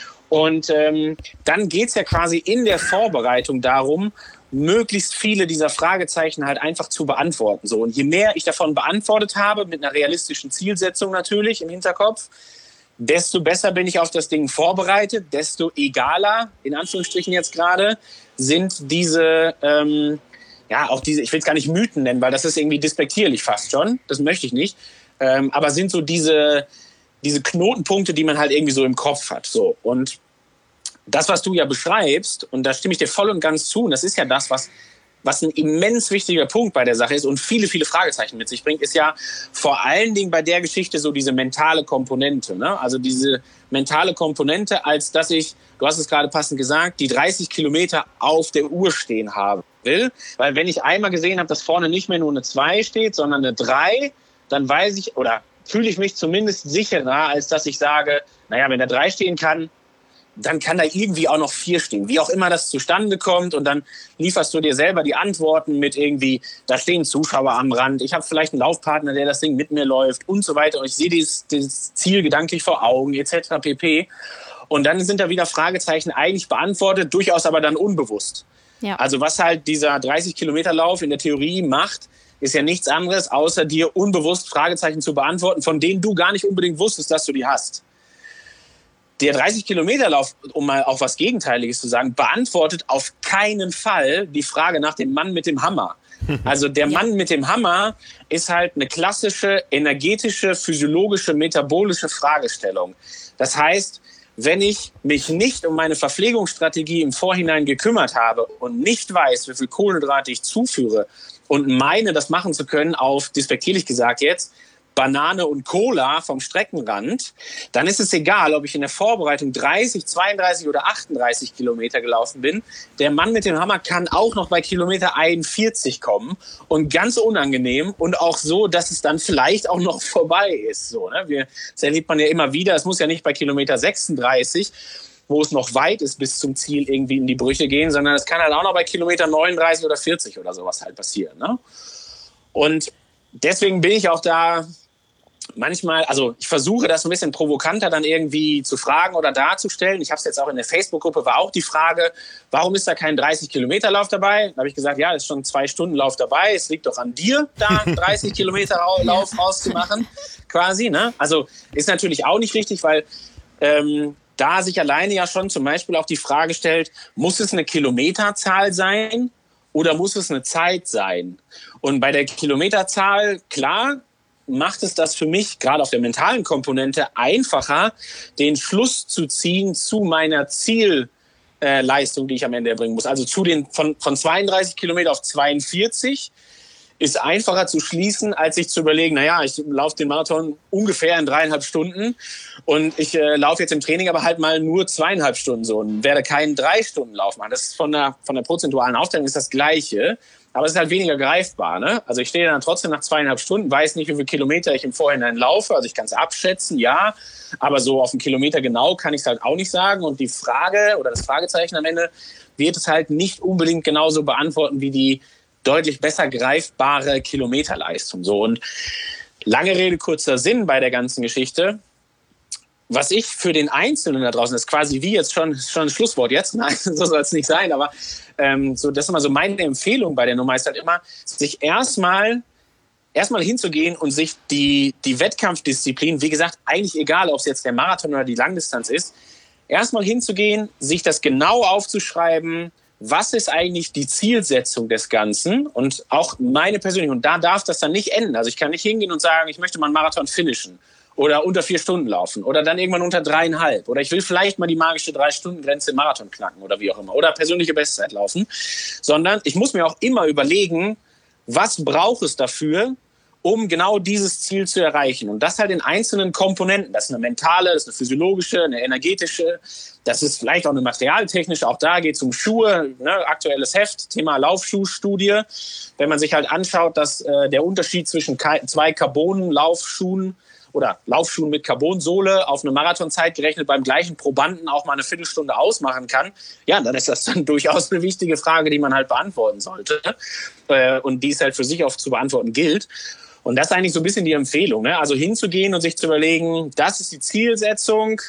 Und ähm, dann geht's ja quasi in der Vorbereitung darum, möglichst viele dieser Fragezeichen halt einfach zu beantworten. So, und je mehr ich davon beantwortet habe, mit einer realistischen Zielsetzung natürlich im Hinterkopf, desto besser bin ich auf das Ding vorbereitet, desto egaler, in Anführungsstrichen jetzt gerade, sind diese, ähm, ja, auch diese, ich will es gar nicht Mythen nennen, weil das ist irgendwie despektierlich fast schon, das möchte ich nicht, ähm, aber sind so diese, diese Knotenpunkte, die man halt irgendwie so im Kopf hat. So. Und das, was du ja beschreibst, und da stimme ich dir voll und ganz zu, und das ist ja das, was, was ein immens wichtiger Punkt bei der Sache ist und viele, viele Fragezeichen mit sich bringt, ist ja vor allen Dingen bei der Geschichte so diese mentale Komponente. Ne? Also diese mentale Komponente, als dass ich, du hast es gerade passend gesagt, die dreißig Kilometer auf der Uhr stehen haben will. Weil wenn ich einmal gesehen habe, dass vorne nicht mehr nur eine zwei steht, sondern eine drei, dann weiß ich, oder fühle ich mich zumindest sicherer, als dass ich sage, naja, wenn der drei stehen kann, dann kann da irgendwie auch noch vier stehen. Wie auch immer das zustande kommt und dann lieferst du dir selber die Antworten mit irgendwie, da stehen Zuschauer am Rand, ich habe vielleicht einen Laufpartner, der das Ding mit mir läuft und so weiter und ich sehe dieses, dieses Ziel gedanklich vor Augen et cetera pp. Und dann sind da wieder Fragezeichen eigentlich beantwortet, durchaus aber dann unbewusst. Ja. Also was halt dieser dreißig-Kilometer-Lauf in der Theorie macht, ist ja nichts anderes, außer dir unbewusst Fragezeichen zu beantworten, von denen du gar nicht unbedingt wusstest, dass du die hast. Der dreißig-Kilometer-Lauf, um mal auch was Gegenteiliges zu sagen, beantwortet auf keinen Fall die Frage nach dem Mann mit dem Hammer. Also der ja. Mann mit dem Hammer ist halt eine klassische energetische, physiologische, metabolische Fragestellung. Das heißt, wenn ich mich nicht um meine Verpflegungsstrategie im Vorhinein gekümmert habe und nicht weiß, wie viel Kohlenhydrate ich zuführe und meine, das machen zu können auf, despektierlich gesagt jetzt, Banane und Cola vom Streckenrand, dann ist es egal, ob ich in der Vorbereitung dreißig, zweiunddreißig oder achtunddreißig Kilometer gelaufen bin. Der Mann mit dem Hammer kann auch noch bei Kilometer einundvierzig kommen und ganz unangenehm und auch so, dass es dann vielleicht auch noch vorbei ist. So, ne? Wir, das erlebt man ja immer wieder. Es muss ja nicht bei Kilometer sechsunddreißig, wo es noch weit ist bis zum Ziel, irgendwie in die Brüche gehen, sondern es kann halt auch noch bei Kilometer neununddreißig oder vierzig oder sowas halt passieren. Ne? Und deswegen bin ich auch da manchmal, also ich versuche das ein bisschen provokanter dann irgendwie zu fragen oder darzustellen. Ich habe es jetzt auch in der Facebook-Gruppe, war auch die Frage, warum ist da kein dreißig-Kilometer-Lauf dabei? Da habe ich gesagt, ja, ist schon ein Zwei-Stunden-Lauf dabei. Es liegt doch an dir, da einen dreißig-Kilometer-Lauf rauszumachen, quasi. Ne? Also ist natürlich auch nicht richtig, weil ähm, da sich alleine ja schon zum Beispiel auch die Frage stellt, muss es eine Kilometerzahl sein oder muss es eine Zeit sein? Und bei der Kilometerzahl, klar, macht es das für mich, gerade auf der mentalen Komponente, einfacher, den Schluss zu ziehen zu meiner Zielleistung, die ich am Ende erbringen muss. Also zu den von, von zweiunddreißig Kilometer auf zweiundvierzig ist einfacher zu schließen, als sich zu überlegen, naja, ich laufe den Marathon ungefähr in dreieinhalb Stunden und ich äh, laufe jetzt im Training aber halt mal nur zweieinhalb Stunden so und werde keinen Drei-Stunden-Lauf machen. Das ist von der, von der prozentualen Aufteilung ist das Gleiche. Aber es ist halt weniger greifbar. Ne? Also ich stehe dann trotzdem nach zweieinhalb Stunden, weiß nicht, wie viele Kilometer ich im Vorhinein laufe. Also ich kann es abschätzen, ja. Aber so auf den Kilometer genau kann ich es halt auch nicht sagen. Und die Frage oder das Fragezeichen am Ende wird es halt nicht unbedingt genauso beantworten wie die deutlich besser greifbare Kilometerleistung. So, und lange Rede, kurzer Sinn bei der ganzen Geschichte. Was ich für den Einzelnen da draußen, das ist quasi wie jetzt schon, schon ein Schlusswort jetzt, nein, so soll es nicht sein, aber ähm, so, das ist immer so meine Empfehlung bei der Nummer, ist halt immer, sich erstmal erstmal hinzugehen und sich die, die Wettkampfdisziplin, wie gesagt, eigentlich egal, ob es jetzt der Marathon oder die Langdistanz ist, erstmal hinzugehen, sich das genau aufzuschreiben, was ist eigentlich die Zielsetzung des Ganzen und auch meine persönliche, und da darf das dann nicht enden. Also ich kann nicht hingehen und sagen, ich möchte mal einen Marathon finishen. Oder unter vier Stunden laufen oder dann irgendwann unter dreieinhalb oder ich will vielleicht mal die magische Drei-Stunden-Grenze im Marathon knacken oder wie auch immer oder persönliche Bestzeit laufen, sondern ich muss mir auch immer überlegen, was braucht es dafür, um genau dieses Ziel zu erreichen und das halt in einzelnen Komponenten, das ist eine mentale, das ist eine physiologische, eine energetische, das ist vielleicht auch eine materialtechnische, auch da geht es um Schuhe, ne, aktuelles Heft, Thema Laufschuhstudie, wenn man sich halt anschaut, dass äh, der Unterschied zwischen zwei Carbon-Laufschuhen oder Laufschuhen mit Carbonsohle auf eine Marathonzeit gerechnet beim gleichen Probanden auch mal eine Viertelstunde ausmachen kann, ja, dann ist das dann durchaus eine wichtige Frage, die man halt beantworten sollte äh, und die es halt für sich auch zu beantworten gilt. Und das ist eigentlich so ein bisschen die Empfehlung, ne? Also hinzugehen und sich zu überlegen, das ist die Zielsetzung,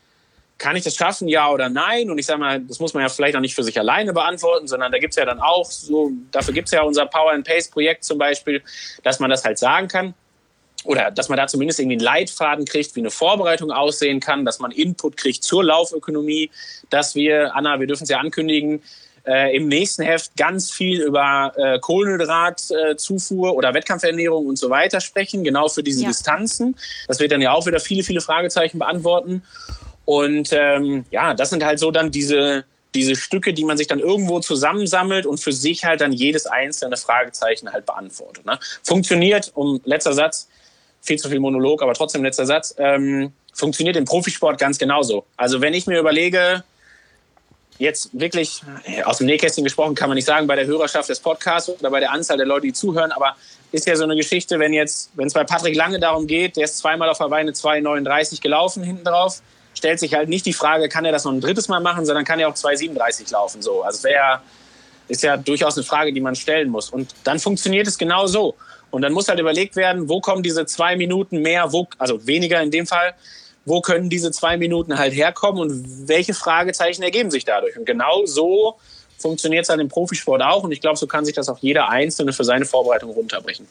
kann ich das schaffen, ja oder nein? Und ich sage mal, das muss man ja vielleicht auch nicht für sich alleine beantworten, sondern da gibt es ja dann auch, so, dafür gibt es ja unser Power and Pace Projekt zum Beispiel, dass man das halt sagen kann. Oder dass man da zumindest irgendwie einen Leitfaden kriegt, wie eine Vorbereitung aussehen kann, dass man Input kriegt zur Laufökonomie, dass wir, Anna, wir dürfen es ja ankündigen, äh, im nächsten Heft ganz viel über äh, Kohlenhydratzufuhr äh, oder Wettkampfernährung und so weiter sprechen, genau für diese ja. Distanzen. Das wird dann ja auch wieder viele, viele Fragezeichen beantworten. Und ähm, ja, das sind halt so dann diese, diese Stücke, die man sich dann irgendwo zusammensammelt und für sich halt dann jedes einzelne Fragezeichen halt beantwortet. Ne? Funktioniert, um letzter Satz, viel zu viel Monolog, aber trotzdem letzter Satz, ähm, funktioniert im Profisport ganz genauso. Also wenn ich mir überlege, jetzt wirklich aus dem Nähkästchen gesprochen, kann man nicht sagen, bei der Hörerschaft des Podcasts oder bei der Anzahl der Leute, die zuhören, aber ist ja so eine Geschichte, wenn jetzt, wenn es bei Patrick Lange darum geht, der ist zweimal auf Hawaii eine zwei neununddreißig gelaufen hinten drauf, stellt sich halt nicht die Frage, kann er das noch ein drittes Mal machen, sondern kann er auch zwei siebenunddreißig laufen. So. Also wäre ist ja durchaus eine Frage, die man stellen muss. Und dann funktioniert es genau so. Und dann muss halt überlegt werden, wo kommen diese zwei Minuten mehr, wo, also weniger in dem Fall, wo können diese zwei Minuten halt herkommen und welche Fragezeichen ergeben sich dadurch. Und genau so funktioniert es halt im Profisport auch. Und ich glaube, so kann sich das auch jeder Einzelne für seine Vorbereitung runterbrechen.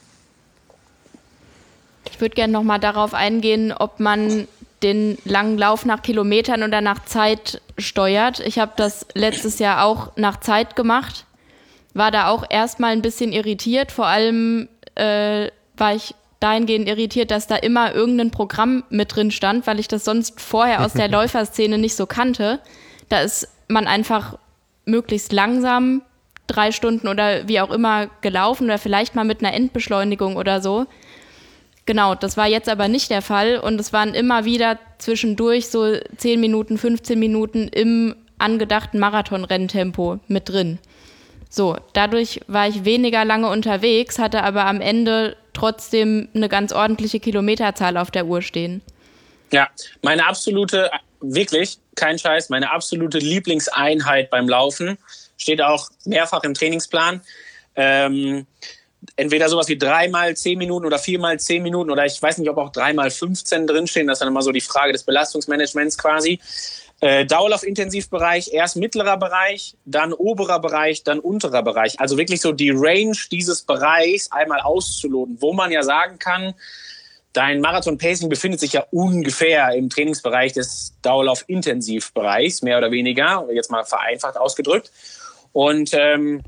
Ich würde gerne noch mal darauf eingehen, ob man den langen Lauf nach Kilometern oder nach Zeit steuert. Ich habe das letztes Jahr auch nach Zeit gemacht, war da auch erstmal ein bisschen irritiert, vor allem äh, war ich dahingehend irritiert, dass da immer irgendein Programm mit drin stand, weil ich das sonst vorher aus der Läuferszene nicht so kannte. Da ist man einfach möglichst langsam drei Stunden oder wie auch immer gelaufen oder vielleicht mal mit einer Endbeschleunigung oder so. Genau, das war jetzt aber nicht der Fall und es waren immer wieder zwischendurch so zehn Minuten, fünfzehn Minuten im angedachten Marathonrenntempo mit drin. So, dadurch war ich weniger lange unterwegs, hatte aber am Ende trotzdem eine ganz ordentliche Kilometerzahl auf der Uhr stehen. Ja, meine absolute, wirklich, kein Scheiß, meine absolute Lieblingseinheit beim Laufen, steht auch mehrfach im Trainingsplan, ähm, entweder sowas wie dreimal zehn Minuten oder viermal zehn Minuten oder ich weiß nicht, ob auch dreimal fünfzehn drinstehen. Das ist dann immer so die Frage des Belastungsmanagements quasi. Äh, Dauerlauf-Intensivbereich, erst mittlerer Bereich, dann oberer Bereich, dann unterer Bereich. Also wirklich so die Range dieses Bereichs einmal auszuloten, wo man ja sagen kann, dein Marathon-Pacing befindet sich ja ungefähr im Trainingsbereich des Dauerlauf-Intensivbereichs, mehr oder weniger, jetzt mal vereinfacht ausgedrückt. Und ähm,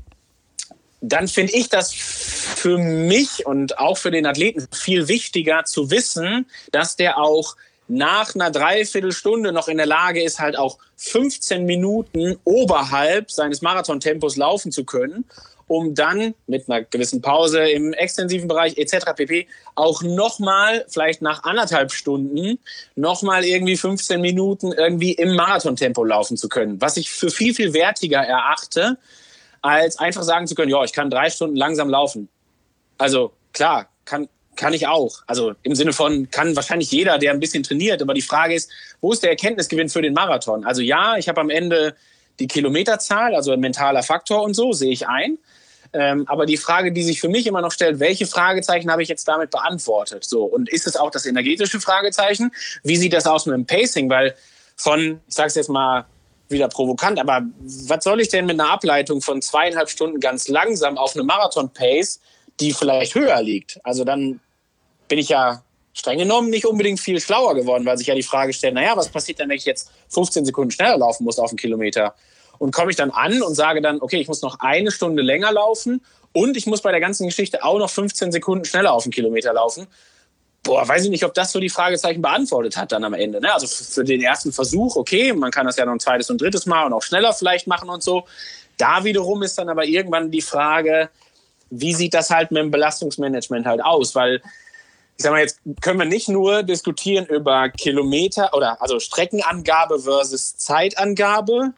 dann finde ich das für mich und auch für den Athleten viel wichtiger zu wissen, dass der auch nach einer Dreiviertelstunde noch in der Lage ist, halt auch fünfzehn Minuten oberhalb seines Marathontempos laufen zu können, um dann mit einer gewissen Pause im extensiven Bereich et cetera pp. Auch nochmal, vielleicht nach anderthalb Stunden, nochmal irgendwie fünfzehn Minuten irgendwie im Marathontempo laufen zu können. Was ich für viel, viel wertiger erachte, als einfach sagen zu können, ja, ich kann drei Stunden langsam laufen. Also klar, kann Kann ich auch. Also im Sinne von, kann wahrscheinlich jeder, der ein bisschen trainiert. Aber die Frage ist, wo ist der Erkenntnisgewinn für den Marathon? Also ja, ich habe am Ende die Kilometerzahl, also ein mentaler Faktor und so, sehe ich ein. Ähm, aber die Frage, die sich für mich immer noch stellt, welche Fragezeichen habe ich jetzt damit beantwortet? So, und ist es auch das energetische Fragezeichen? Wie sieht das aus mit dem Pacing? Weil von, ich sage es jetzt mal wieder provokant, aber was soll ich denn mit einer Ableitung von zweieinhalb Stunden ganz langsam auf eine Marathon-Pace, die vielleicht höher liegt? Also dann bin ich ja streng genommen nicht unbedingt viel schlauer geworden, weil sich ja die Frage stellt, naja, was passiert denn, wenn ich jetzt fünfzehn Sekunden schneller laufen muss auf einen Kilometer? Und komme ich dann an und sage dann, okay, ich muss noch eine Stunde länger laufen und ich muss bei der ganzen Geschichte auch noch fünfzehn Sekunden schneller auf einen Kilometer laufen. Boah, weiß ich nicht, ob das so die Fragezeichen beantwortet hat dann am Ende. Ne? Also für den ersten Versuch, okay, man kann das ja noch ein zweites und drittes Mal und auch schneller vielleicht machen und so. Da wiederum ist dann aber irgendwann die Frage, wie sieht das halt mit dem Belastungsmanagement halt aus? Weil, ich sag mal, jetzt können wir nicht nur diskutieren über Kilometer oder also Streckenangabe versus Zeitangabe.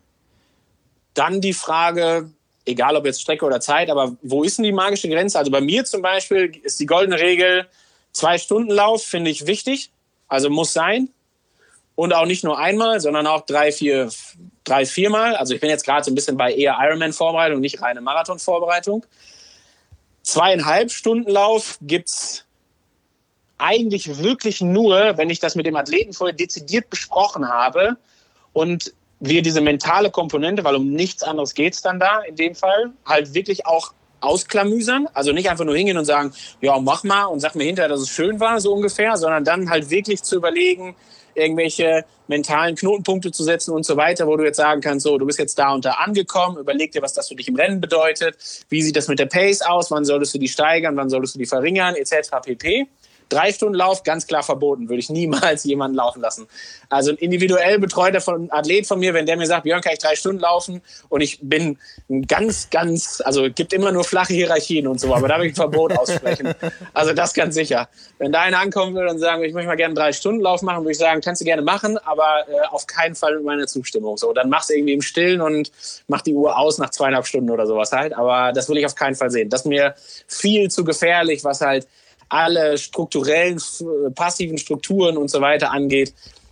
Dann die Frage, egal ob jetzt Strecke oder Zeit, aber wo ist denn die magische Grenze? Also bei mir zum Beispiel ist die goldene Regel, zwei Stunden Lauf finde ich wichtig, also muss sein. Und auch nicht nur einmal, sondern auch drei, vier, drei, viermal. Also ich bin jetzt gerade so ein bisschen bei eher Ironman-Vorbereitung, nicht reine Marathon-Vorbereitung. Zweieinhalb Stunden Lauf gibt's eigentlich wirklich nur, wenn ich das mit dem Athleten vorher dezidiert besprochen habe und wir diese mentale Komponente, weil um nichts anderes geht's dann da in dem Fall, halt wirklich auch ausklamüsern. Also nicht einfach nur hingehen und sagen, ja, mach mal und sag mir hinterher, dass es schön war, so ungefähr, sondern dann halt wirklich zu überlegen, irgendwelche mentalen Knotenpunkte zu setzen und so weiter, wo du jetzt sagen kannst, so, du bist jetzt da und da angekommen, überleg dir, was das für dich im Rennen bedeutet, wie sieht das mit der Pace aus, wann solltest du die steigern, wann solltest du die verringern, et cetera pp. Drei Stunden Lauf, ganz klar verboten, würde ich niemals jemanden laufen lassen. Also ein individuell betreuter von, Athlet von mir, wenn der mir sagt, Björn, kann ich drei Stunden laufen und ich bin ein ganz, ganz, also gibt immer nur flache Hierarchien und so, aber da will ich ein Verbot aussprechen. Also das ganz sicher. Wenn da einer ankommen will und sagen, ich möchte mal gerne einen drei Stunden Lauf machen, würde ich sagen, kannst du gerne machen, aber äh, auf keinen Fall mit meiner Zustimmung. So, dann mach's irgendwie im Stillen und mach die Uhr aus nach zweieinhalb Stunden oder sowas halt, aber das will ich auf keinen Fall sehen. Das ist mir viel zu gefährlich, was halt alle strukturellen, passiven Strukturen und so weiter angeht,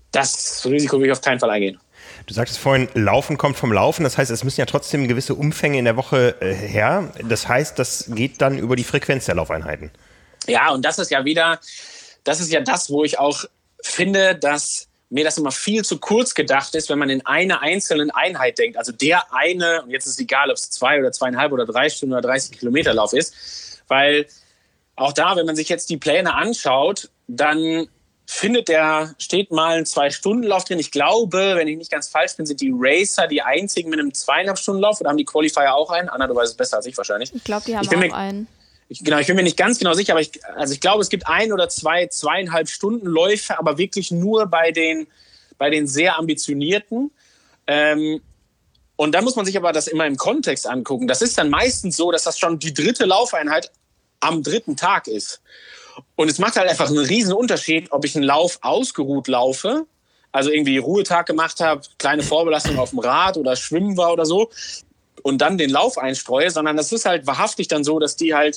das Risiko will ich auf keinen Fall eingehen. Du sagtest vorhin, Laufen kommt vom Laufen, das heißt, es müssen ja trotzdem gewisse Umfänge in der Woche äh, her. Das heißt, das geht dann über die Frequenz der Laufeinheiten. Ja, und das ist ja wieder, das ist ja das, wo ich auch finde, dass mir das immer viel zu kurz gedacht ist, wenn man in eine einzelne Einheit denkt. Also der eine, und jetzt ist es egal, ob es zwei oder zweieinhalb oder drei Stunden oder dreißig Kilometer Lauf ist, weil auch da, wenn man sich jetzt die Pläne anschaut, dann findet der, steht mal ein Zwei-Stunden-Lauf drin. Ich glaube, wenn ich nicht ganz falsch bin, sind die Racer die einzigen mit einem zweieinhalb Stunden Lauf oder haben die Qualifier auch einen? Anna, du weißt es besser als ich wahrscheinlich. Ich glaube, die haben auch mir, einen. Ich, genau, ich bin mir nicht ganz genau sicher, aber ich, also ich glaube, es gibt ein oder zwei zweieinhalb Stunden Läufe, aber wirklich nur bei den, bei den sehr ambitionierten. Ähm, und da muss man sich aber das immer im Kontext angucken. Das ist dann meistens so, dass das schon die dritte Laufeinheit am dritten Tag ist. Und es macht halt einfach einen riesen Unterschied, ob ich einen Lauf ausgeruht laufe, also irgendwie Ruhetag gemacht habe, kleine Vorbelastung auf dem Rad oder Schwimmen war oder so, und dann den Lauf einstreue, sondern das ist halt wahrhaftig dann so, dass die halt,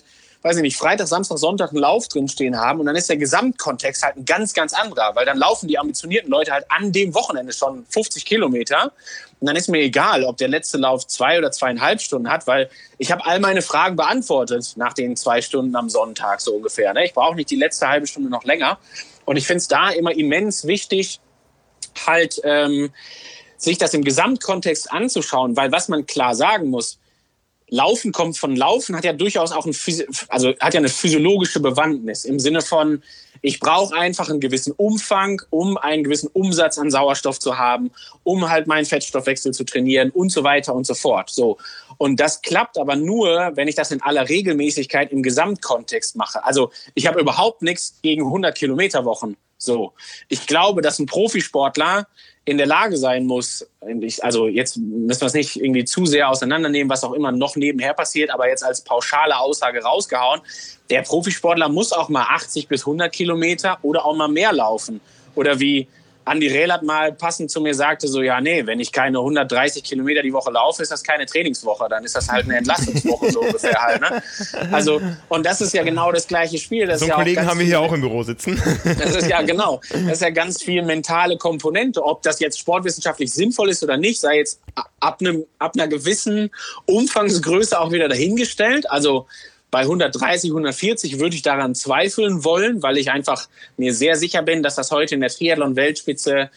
weiß ich nicht, Freitag, Samstag, Sonntag einen Lauf drinstehen haben und dann ist der Gesamtkontext halt ein ganz, ganz anderer, weil dann laufen die ambitionierten Leute halt an dem Wochenende schon fünfzig Kilometer und dann ist mir egal, ob der letzte Lauf zwei oder zweieinhalb Stunden hat, weil ich habe all meine Fragen beantwortet nach den zwei Stunden am Sonntag so ungefähr. Ne? Ich brauche nicht die letzte halbe Stunde noch länger und ich finde es da immer immens wichtig, halt ähm, sich das im Gesamtkontext anzuschauen, weil was man klar sagen muss, Laufen kommt von Laufen, hat ja durchaus auch ein, also hat ja eine physiologische Bewandtnis im Sinne von, ich brauche einfach einen gewissen Umfang, um einen gewissen Umsatz an Sauerstoff zu haben, um halt meinen Fettstoffwechsel zu trainieren und so weiter und so fort. So. Und das klappt aber nur, wenn ich das in aller Regelmäßigkeit im Gesamtkontext mache. Also ich habe überhaupt nichts gegen hundert Kilometer Wochen. So. Ich glaube, dass ein Profisportler in der Lage sein muss, also jetzt müssen wir es nicht irgendwie zu sehr auseinandernehmen, was auch immer noch nebenher passiert, aber jetzt als pauschale Aussage rausgehauen, der Profisportler muss auch mal achtzig bis hundert Kilometer oder auch mal mehr laufen. Oder wie Andi Rehlert mal passend zu mir sagte, so ja, nee, wenn ich keine hundertdreißig Kilometer die Woche laufe, ist das keine Trainingswoche, dann ist das halt eine Entlastungswoche so ungefähr halt. Ne? Also, und das ist ja genau das gleiche Spiel. Das so einen ja Kollegen haben wir hier viel, auch im Büro sitzen. Das ist ja genau, das ist ja ganz viel mentale Komponente. Ob das jetzt sportwissenschaftlich sinnvoll ist oder nicht, sei jetzt ab, einem, ab einer gewissen Umfangsgröße auch wieder dahingestellt. Also bei hundertdreißig, hundertvierzig würde ich daran zweifeln wollen, weil ich einfach mir sehr sicher bin, dass das heute in der Triathlon-Weltspitze,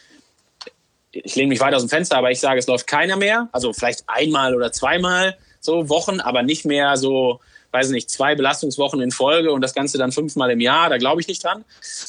ich lehne mich weit aus dem Fenster, aber ich sage, es läuft keiner mehr. Also vielleicht einmal oder zweimal so Wochen, aber nicht mehr so, weiß ich nicht, zwei Belastungswochen in Folge und das Ganze dann fünfmal im Jahr, da glaube ich nicht dran.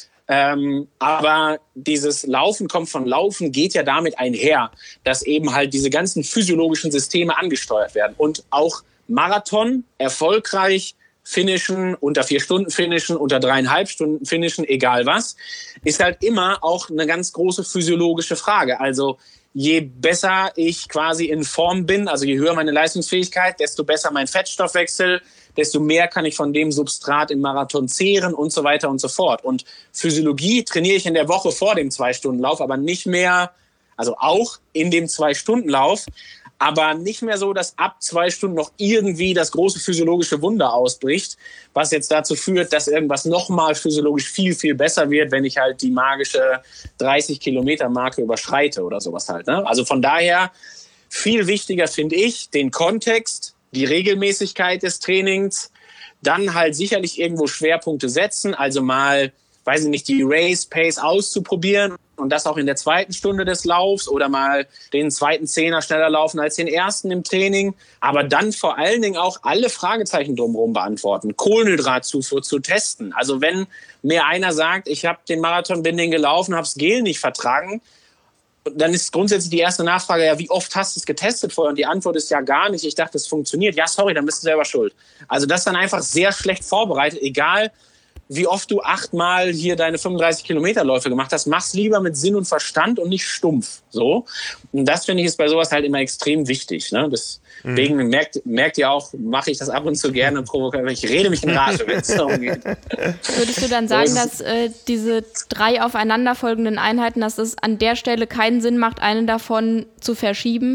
Ähm, aber dieses Laufen kommt von Laufen geht ja damit einher, dass eben halt diese ganzen physiologischen Systeme angesteuert werden und auch Marathon erfolgreich finishen, unter vier Stunden finishen, unter dreieinhalb Stunden finishen, egal was, ist halt immer auch eine ganz große physiologische Frage. Also je besser ich quasi in Form bin, also je höher meine Leistungsfähigkeit, desto besser mein Fettstoffwechsel, desto mehr kann ich von dem Substrat im Marathon zehren und so weiter und so fort. Und Physiologie trainiere ich in der Woche vor dem Zwei-Stunden-Lauf, aber nicht mehr, also auch in dem Zwei-Stunden-Lauf, aber nicht mehr so, dass ab zwei Stunden noch irgendwie das große physiologische Wunder ausbricht, was jetzt dazu führt, dass irgendwas nochmal physiologisch viel, viel besser wird, wenn ich halt die magische dreißig-Kilometer-Marke überschreite oder sowas halt. Ne? Also von daher viel wichtiger finde ich den Kontext, die Regelmäßigkeit des Trainings, dann halt sicherlich irgendwo Schwerpunkte setzen, also mal, weiß ich nicht, die Race-Pace auszuprobieren und das auch in der zweiten Stunde des Laufs oder mal den zweiten Zehner schneller laufen als den ersten im Training, aber dann vor allen Dingen auch alle Fragezeichen drumherum beantworten, Kohlenhydratzufuhr zu testen. Also wenn mir einer sagt, ich habe den Marathon, bin den gelaufen, habe das Gel nicht vertragen, dann ist grundsätzlich die erste Nachfrage, ja, wie oft hast du es getestet vorher? Und die Antwort ist ja gar nicht. Ich dachte, es funktioniert. Ja, sorry, dann bist du selber schuld. Also das dann einfach sehr schlecht vorbereitet, egal wie oft du achtmal hier deine fünfunddreißig Kilometer Läufe gemacht hast, mach's lieber mit Sinn und Verstand und nicht stumpf. So. Und das finde ich ist bei sowas halt immer extrem wichtig. Ne? Deswegen mhm. merkt, merkt ihr auch, mache ich das ab und zu gerne provokativ. Ich rede mich in Rage, wenn es darum geht. Würdest du dann sagen, dass äh, diese drei aufeinanderfolgenden Einheiten, dass es an der Stelle keinen Sinn macht, eine davon zu verschieben?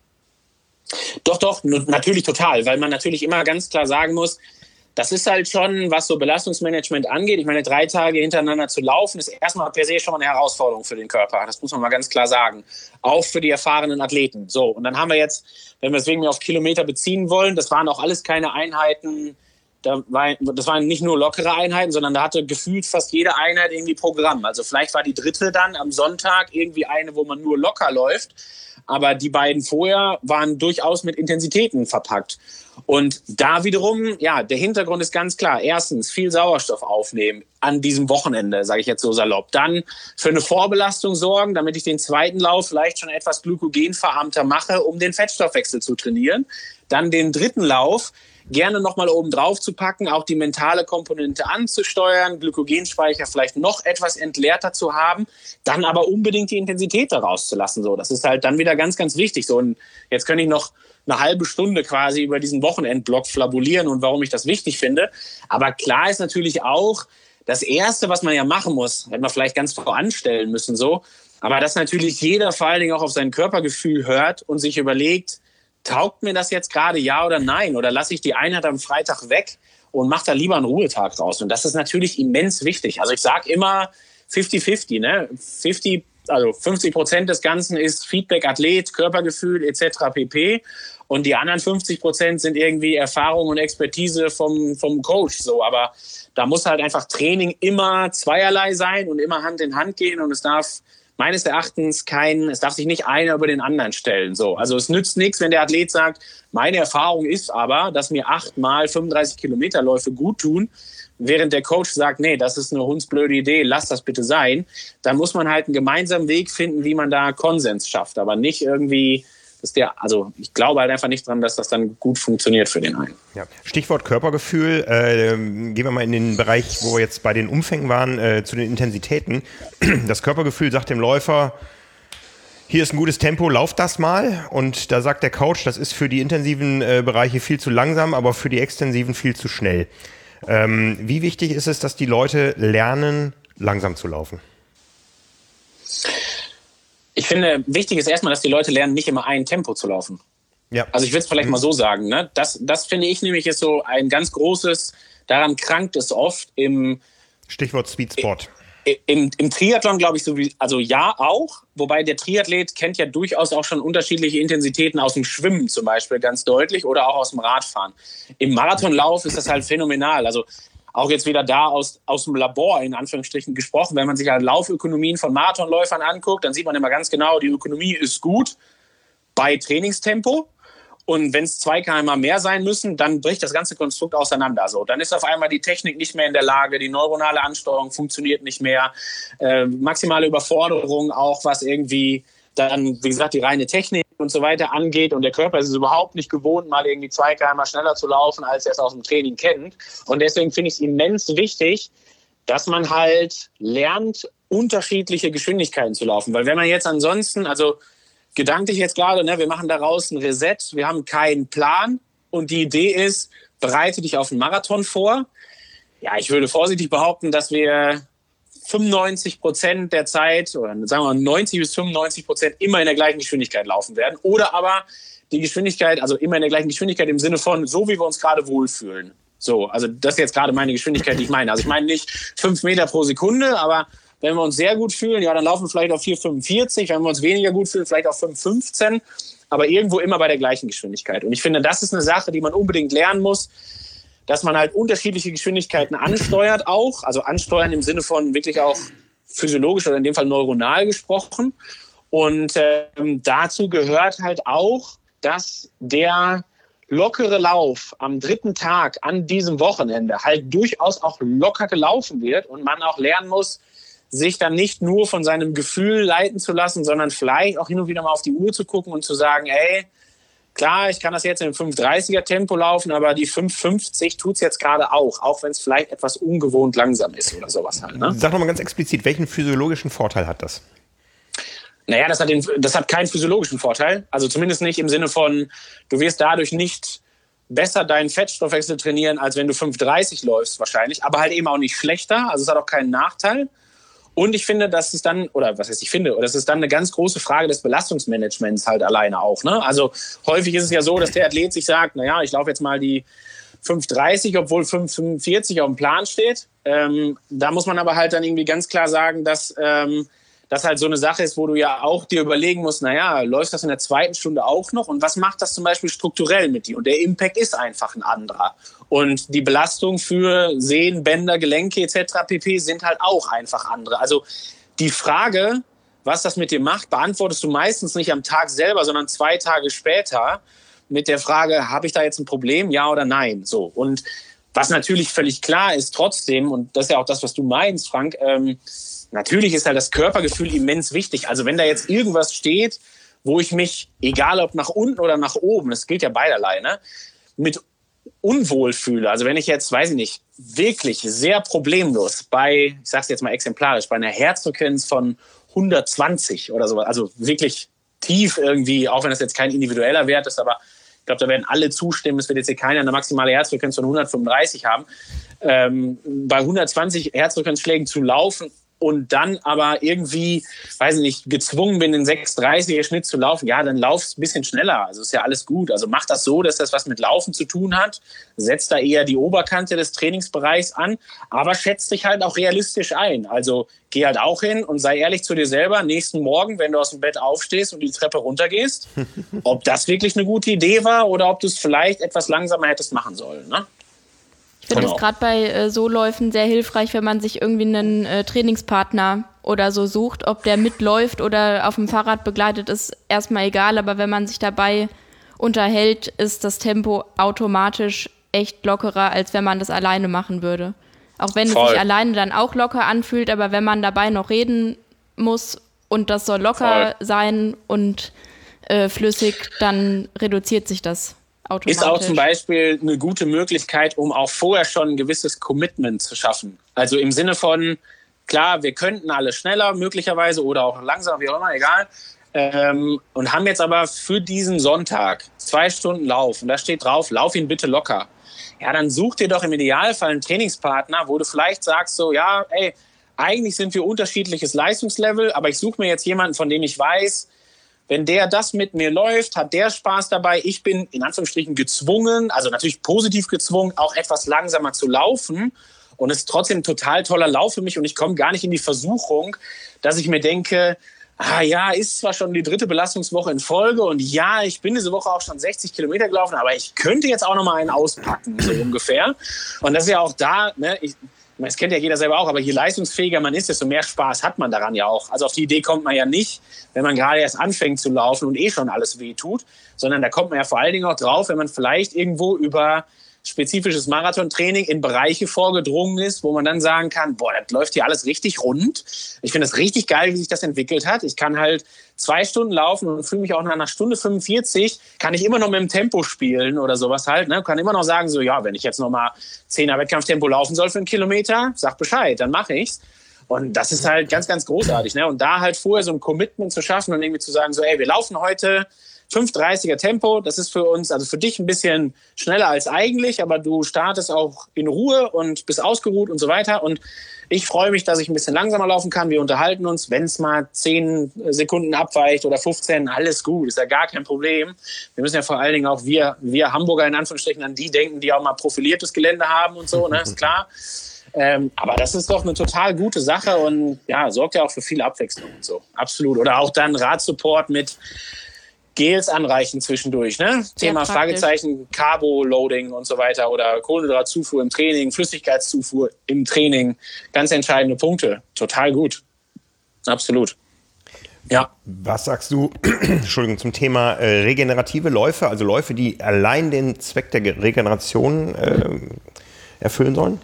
Doch, doch, natürlich total, weil man natürlich immer ganz klar sagen muss, das ist halt schon, was so Belastungsmanagement angeht. Ich meine, drei Tage hintereinander zu laufen, ist erstmal per se schon mal eine Herausforderung für den Körper. Das muss man mal ganz klar sagen. Auch für die erfahrenen Athleten. So, und dann haben wir jetzt, wenn wir es wegen mir auf Kilometer beziehen wollen, das waren auch alles keine Einheiten, da war, das waren nicht nur lockere Einheiten, sondern da hatte gefühlt fast jede Einheit irgendwie Programm. Also vielleicht war die dritte dann am Sonntag irgendwie eine, wo man nur locker läuft. Aber die beiden vorher waren durchaus mit Intensitäten verpackt. Und da wiederum, ja, der Hintergrund ist ganz klar. Erstens, viel Sauerstoff aufnehmen an diesem Wochenende, sage ich jetzt so salopp. Dann für eine Vorbelastung sorgen, damit ich den zweiten Lauf vielleicht schon etwas glykogenverarmter mache, um den Fettstoffwechsel zu trainieren. Dann den dritten Lauf gerne nochmal oben drauf zu packen, auch die mentale Komponente anzusteuern, Glykogenspeicher vielleicht noch etwas entleerter zu haben, dann aber unbedingt die Intensität daraus zu lassen. So, das ist halt dann wieder ganz, ganz wichtig. So, und jetzt kann ich noch eine halbe Stunde quasi über diesen Wochenendblock flabulieren und warum ich das wichtig finde. Aber klar ist natürlich auch, das Erste, was man ja machen muss, hätte man vielleicht ganz voranstellen müssen, so, aber dass natürlich jeder vor allen Dingen auch auf sein Körpergefühl hört und sich überlegt, taugt mir das jetzt gerade, ja oder nein? Oder lasse ich die Einheit am Freitag weg und mache da lieber einen Ruhetag draus? Und das ist natürlich immens wichtig. Also ich sage immer fünfzig fünfzig, ne? fünfzig, also fünfzig Prozent des Ganzen ist Feedback, Athlet, Körpergefühl et cetera pp. Und die anderen fünfzig Prozent sind irgendwie Erfahrung und Expertise vom, vom Coach. So, aber da muss halt einfach Training immer zweierlei sein und immer Hand in Hand gehen. Und es darf meines Erachtens kein, es darf sich nicht einer über den anderen stellen. So, also es nützt nichts, wenn der Athlet sagt, meine Erfahrung ist aber, dass mir achtmal fünfunddreißig Kilometer Läufe gut tun, während der Coach sagt, nee, das ist eine hundsblöde Idee, lass das bitte sein. Dann muss man halt einen gemeinsamen Weg finden, wie man da Konsens schafft, aber nicht irgendwie, dass der, also ich glaube halt einfach nicht dran, dass das dann gut funktioniert für den einen. Ja. Stichwort Körpergefühl, äh, gehen wir mal in den Bereich, wo wir jetzt bei den Umfängen waren, äh, zu den Intensitäten. Das Körpergefühl sagt dem Läufer, hier ist ein gutes Tempo, lauf das mal. Und da sagt der Coach, das ist für die intensiven äh, Bereiche viel zu langsam, aber für die extensiven viel zu schnell. Ähm, wie wichtig ist es, dass die Leute lernen, langsam zu laufen? Ich finde, wichtig ist erstmal, dass die Leute lernen, nicht immer ein Tempo zu laufen. Ja. Also ich will es vielleicht mhm. mal so sagen. Ne? Das, das finde ich nämlich ist so ein ganz großes, daran krankt es oft im Stichwort Speed Sport. Im, im Triathlon glaube ich so wie, also ja auch, wobei der Triathlet kennt ja durchaus auch schon unterschiedliche Intensitäten aus dem Schwimmen zum Beispiel ganz deutlich oder auch aus dem Radfahren. Im Marathonlauf ist das halt phänomenal. Also auch jetzt wieder da aus, aus dem Labor in Anführungsstrichen gesprochen, wenn man sich halt Laufökonomien von Marathonläufern anguckt, dann sieht man immer ganz genau, die Ökonomie ist gut bei Trainingstempo. Und wenn es zwei Kilometer mehr sein müssen, dann bricht das ganze Konstrukt auseinander. So, dann ist auf einmal die Technik nicht mehr in der Lage, die neuronale Ansteuerung funktioniert nicht mehr, äh, maximale Überforderung auch, was irgendwie dann, wie gesagt, die reine Technik und so weiter angeht. Und der Körper ist es überhaupt nicht gewohnt, mal irgendwie zwei Kilometer schneller zu laufen, als er es aus dem Training kennt. Und deswegen finde ich es immens wichtig, dass man halt lernt, unterschiedliche Geschwindigkeiten zu laufen. Weil wenn man jetzt ansonsten, also gedanklich jetzt gerade, ne, wir machen daraus ein Reset, wir haben keinen Plan und die Idee ist, bereite dich auf einen Marathon vor. Ja, ich würde vorsichtig behaupten, dass wir fünfundneunzig Prozent der Zeit oder sagen wir mal neunzig bis fünfundneunzig Prozent immer in der gleichen Geschwindigkeit laufen werden oder aber die Geschwindigkeit, also immer in der gleichen Geschwindigkeit im Sinne von so, wie wir uns gerade wohlfühlen. So, also das ist jetzt gerade meine Geschwindigkeit, die ich meine. Also ich meine nicht fünf Meter pro Sekunde, aber wenn wir uns sehr gut fühlen, ja, dann laufen wir vielleicht auf vier Komma fünfundvierzig. Wenn wir uns weniger gut fühlen, vielleicht auf fünf Komma fünfzehn. Aber irgendwo immer bei der gleichen Geschwindigkeit. Und ich finde, das ist eine Sache, die man unbedingt lernen muss, dass man halt unterschiedliche Geschwindigkeiten ansteuert auch. Also ansteuern im Sinne von wirklich auch physiologisch oder in dem Fall neuronal gesprochen. Und ähm, dazu gehört halt auch, dass der lockere Lauf am dritten Tag an diesem Wochenende halt durchaus auch locker gelaufen wird und man auch lernen muss, sich dann nicht nur von seinem Gefühl leiten zu lassen, sondern vielleicht auch hin und wieder mal auf die Uhr zu gucken und zu sagen, ey, klar, ich kann das jetzt im fünf dreißiger Tempo laufen, aber die fünf fünfzig tut es jetzt gerade auch, auch wenn es vielleicht etwas ungewohnt langsam ist oder sowas halt. Ne? Sag doch mal ganz explizit, welchen physiologischen Vorteil hat das? Naja, das hat, den, das hat keinen physiologischen Vorteil. Also zumindest nicht im Sinne von, du wirst dadurch nicht besser deinen Fettstoffwechsel trainieren, als wenn du fünf dreißig läufst wahrscheinlich, aber halt eben auch nicht schlechter, also es hat auch keinen Nachteil. Und ich finde, dass es dann, oder was heißt ich finde, oder das ist dann eine ganz große Frage des Belastungsmanagements halt alleine auch. Ne? Also häufig ist es ja so, dass der Athlet sich sagt, naja, ich laufe jetzt mal die fünf dreißig, obwohl fünf fünfundvierzig auf dem Plan steht. Ähm, da muss man aber halt dann irgendwie ganz klar sagen, dass ähm, das halt so eine Sache ist, wo du ja auch dir überlegen musst, naja, läuft das in der zweiten Stunde auch noch? Und was macht das zum Beispiel strukturell mit dir? Und der Impact ist einfach ein anderer. Und die Belastung für Sehnen, Bänder, Gelenke et cetera pp. Sind halt auch einfach andere. Also die Frage, was das mit dir macht, beantwortest du meistens nicht am Tag selber, sondern zwei Tage später mit der Frage, habe ich da jetzt ein Problem, ja oder nein? So. Und was natürlich völlig klar ist trotzdem, und das ist ja auch das, was du meinst, Frank, ähm, natürlich ist halt das Körpergefühl immens wichtig. Also wenn da jetzt irgendwas steht, wo ich mich, egal ob nach unten oder nach oben, das gilt ja beiderlei, ne, mit unwohl fühle. Also wenn ich jetzt, weiß ich nicht, wirklich sehr problemlos bei, ich sag's jetzt mal exemplarisch, bei einer Herzfrequenz von hundertzwanzig oder sowas, also wirklich tief irgendwie, auch wenn das jetzt kein individueller Wert ist, aber ich glaube, da werden alle zustimmen, es wird jetzt hier keiner eine maximale Herzfrequenz von hundertfünfunddreißig haben. Ähm, bei hundertzwanzig Herzfrequenzschlägen zu laufen, und dann aber irgendwie, weiß ich nicht, gezwungen bin, den sechs dreißiger Schnitt zu laufen, ja, dann laufst ein bisschen schneller. Also ist ja alles gut. Also mach das so, dass das was mit Laufen zu tun hat. Setz da eher die Oberkante des Trainingsbereichs an, aber schätz dich halt auch realistisch ein. Also geh halt auch hin und sei ehrlich zu dir selber, nächsten Morgen, wenn du aus dem Bett aufstehst und die Treppe runtergehst, ob das wirklich eine gute Idee war oder ob du es vielleicht etwas langsamer hättest machen sollen, ne? Ich finde es gerade bei äh, so Läufen sehr hilfreich, wenn man sich irgendwie einen äh, Trainingspartner oder so sucht. Ob der mitläuft oder auf dem Fahrrad begleitet, ist erstmal egal. Aber wenn man sich dabei unterhält, ist das Tempo automatisch echt lockerer, als wenn man das alleine machen würde. Auch wenn Voll. Es sich alleine dann auch locker anfühlt, aber wenn man dabei noch reden muss und das soll locker Voll. Sein und äh, flüssig, dann reduziert sich das. Ist auch zum Beispiel eine gute Möglichkeit, um auch vorher schon ein gewisses Commitment zu schaffen. Also im Sinne von, klar, wir könnten alle schneller möglicherweise oder auch langsamer, wie auch immer, egal. Ähm, und haben jetzt aber für diesen Sonntag zwei Stunden Lauf und da steht drauf, lauf ihn bitte locker. Ja, dann such dir doch im Idealfall einen Trainingspartner, wo du vielleicht sagst so, ja, ey, eigentlich sind wir unterschiedliches Leistungslevel, aber ich suche mir jetzt jemanden, von dem ich weiß, wenn der das mit mir läuft, hat der Spaß dabei. Ich bin in Anführungsstrichen gezwungen, also natürlich positiv gezwungen, auch etwas langsamer zu laufen. Und es ist trotzdem ein total toller Lauf für mich. Und ich komme gar nicht in die Versuchung, dass ich mir denke, ah ja, ist zwar schon die dritte Belastungswoche in Folge und ja, ich bin diese Woche auch schon sechzig Kilometer gelaufen, aber ich könnte jetzt auch noch mal einen auspacken, so ungefähr. Und das ist ja auch da, ne, ich, das kennt ja jeder selber auch, aber je leistungsfähiger man ist, desto mehr Spaß hat man daran ja auch. Also auf die Idee kommt man ja nicht, wenn man gerade erst anfängt zu laufen und eh schon alles weh tut, sondern da kommt man ja vor allen Dingen auch drauf, wenn man vielleicht irgendwo über spezifisches Marathontraining in Bereiche vorgedrungen ist, wo man dann sagen kann, boah, das läuft hier alles richtig rund. Ich finde das richtig geil, wie sich das entwickelt hat. Ich kann halt zwei Stunden laufen und fühle mich auch nach einer Stunde fünfundvierzig, kann ich immer noch mit dem Tempo spielen oder sowas halt. Ne? Kann immer noch sagen, so ja, wenn ich jetzt noch mal zehner Wettkampftempo laufen soll für einen Kilometer, sag Bescheid, dann mache ich's. Und das ist halt ganz, ganz großartig. Ne? Und da halt vorher so ein Commitment zu schaffen und irgendwie zu sagen, so ey, wir laufen heute fünf dreißiger Tempo, das ist für uns, also für dich ein bisschen schneller als eigentlich, aber du startest auch in Ruhe und bist ausgeruht und so weiter. Und ich freue mich, dass ich ein bisschen langsamer laufen kann. Wir unterhalten uns, wenn es mal zehn Sekunden abweicht oder fünfzehn, alles gut, ist ja gar kein Problem. Wir müssen ja vor allen Dingen auch wir, wir Hamburger in Anführungsstrichen an die denken, die auch mal profiliertes Gelände haben und so, ne, ist klar. Ähm, aber das ist doch eine total gute Sache und ja, sorgt ja auch für viel Abwechslung und so. Absolut. Oder auch dann Radsupport mit Gels anreichen zwischendurch, ne? Thema praktisch. Fragezeichen, Carbo-Loading und so weiter oder Kohlenhydratzufuhr im Training, Flüssigkeitszufuhr im Training, ganz entscheidende Punkte. Total gut. Absolut. Ja. Was sagst du, Entschuldigung, zum Thema äh, regenerative Läufe, also Läufe, die allein den Zweck der Regeneration äh, erfüllen sollen?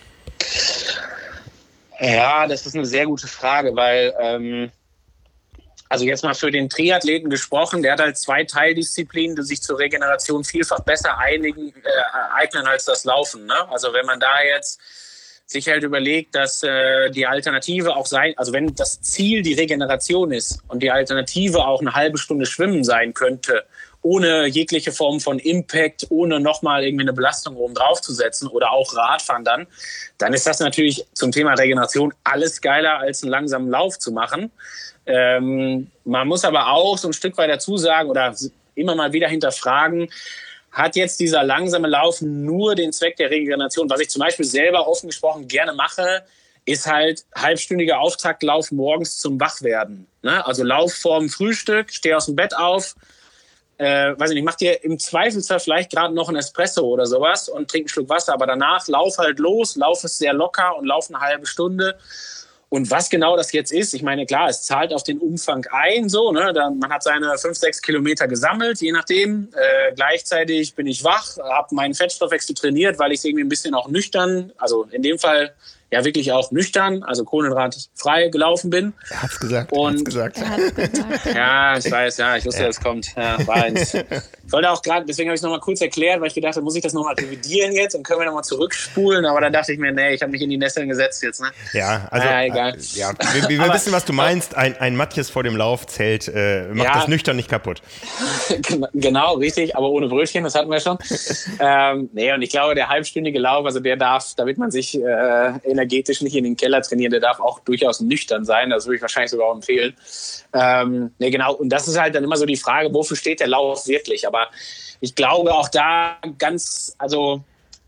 Ja, das ist eine sehr gute Frage, weil ähm, also jetzt mal für den Triathleten gesprochen, der hat halt zwei Teildisziplinen, die sich zur Regeneration vielfach besser einigen, äh, eignen als das Laufen. Ne? Also wenn man da jetzt sich halt überlegt, dass äh, die Alternative auch sein, also wenn das Ziel die Regeneration ist und die Alternative auch eine halbe Stunde Schwimmen sein könnte, ohne jegliche Form von Impact, ohne nochmal irgendwie eine Belastung oben drauf zu setzen oder auch Radfahren dann, dann ist das natürlich zum Thema Regeneration alles geiler, als einen langsamen Lauf zu machen. Ähm, man muss aber auch so ein Stück weit dazu sagen oder immer mal wieder hinterfragen, hat jetzt dieser langsame Lauf nur den Zweck der Regeneration? Was ich zum Beispiel selber offen gesprochen gerne mache, ist halt halbstündiger Auftaktlauf morgens zum Wachwerden. Ne? Also Lauf vorm Frühstück, steh aus dem Bett auf, äh, weiß ich nicht, mach dir im Zweifelsfall vielleicht gerade noch ein Espresso oder sowas und trink einen Schluck Wasser, aber danach lauf halt los, lauf es sehr locker und lauf eine halbe Stunde. Und was genau das jetzt ist, ich meine, klar, es zahlt auf den Umfang ein, so, ne? Dann, man hat seine fünf, sechs Kilometer gesammelt, je nachdem. Äh, gleichzeitig bin ich wach, habe meinen Fettstoffwechsel trainiert, weil ich irgendwie ein bisschen auch nüchtern, also in dem Fall ja wirklich auch nüchtern, also kohlenhydratfrei gelaufen bin. Er hat's gesagt. Und, er hat's gesagt. Er hat's gesagt. Ja, ich weiß, ja, ich wusste, ja. dass es kommt. Ja, war eins. Ich wollte auch gerade, deswegen habe ich es nochmal kurz erklärt, weil ich gedacht habe, muss ich das nochmal revidieren jetzt und können wir nochmal zurückspulen, aber da dachte ich mir, nee, ich habe mich in die Nesseln gesetzt jetzt. Ne? Ja, also ja, egal. Äh, ja, wir, wir wissen, was du meinst. Ein, ein Matthias vor dem Lauf zählt, äh, macht ja. das nüchtern nicht kaputt. Genau, richtig, aber ohne Brötchen, das hatten wir schon. ähm, nee, und ich glaube, der halbstündige Lauf, also der darf, damit man sich äh, energetisch nicht in den Keller trainieren, der darf auch durchaus nüchtern sein, das würde ich wahrscheinlich sogar auch empfehlen. Ähm, ne, genau, und das ist halt dann immer so die Frage, wofür steht der Lauf wirklich? Aber ich glaube auch da ganz, also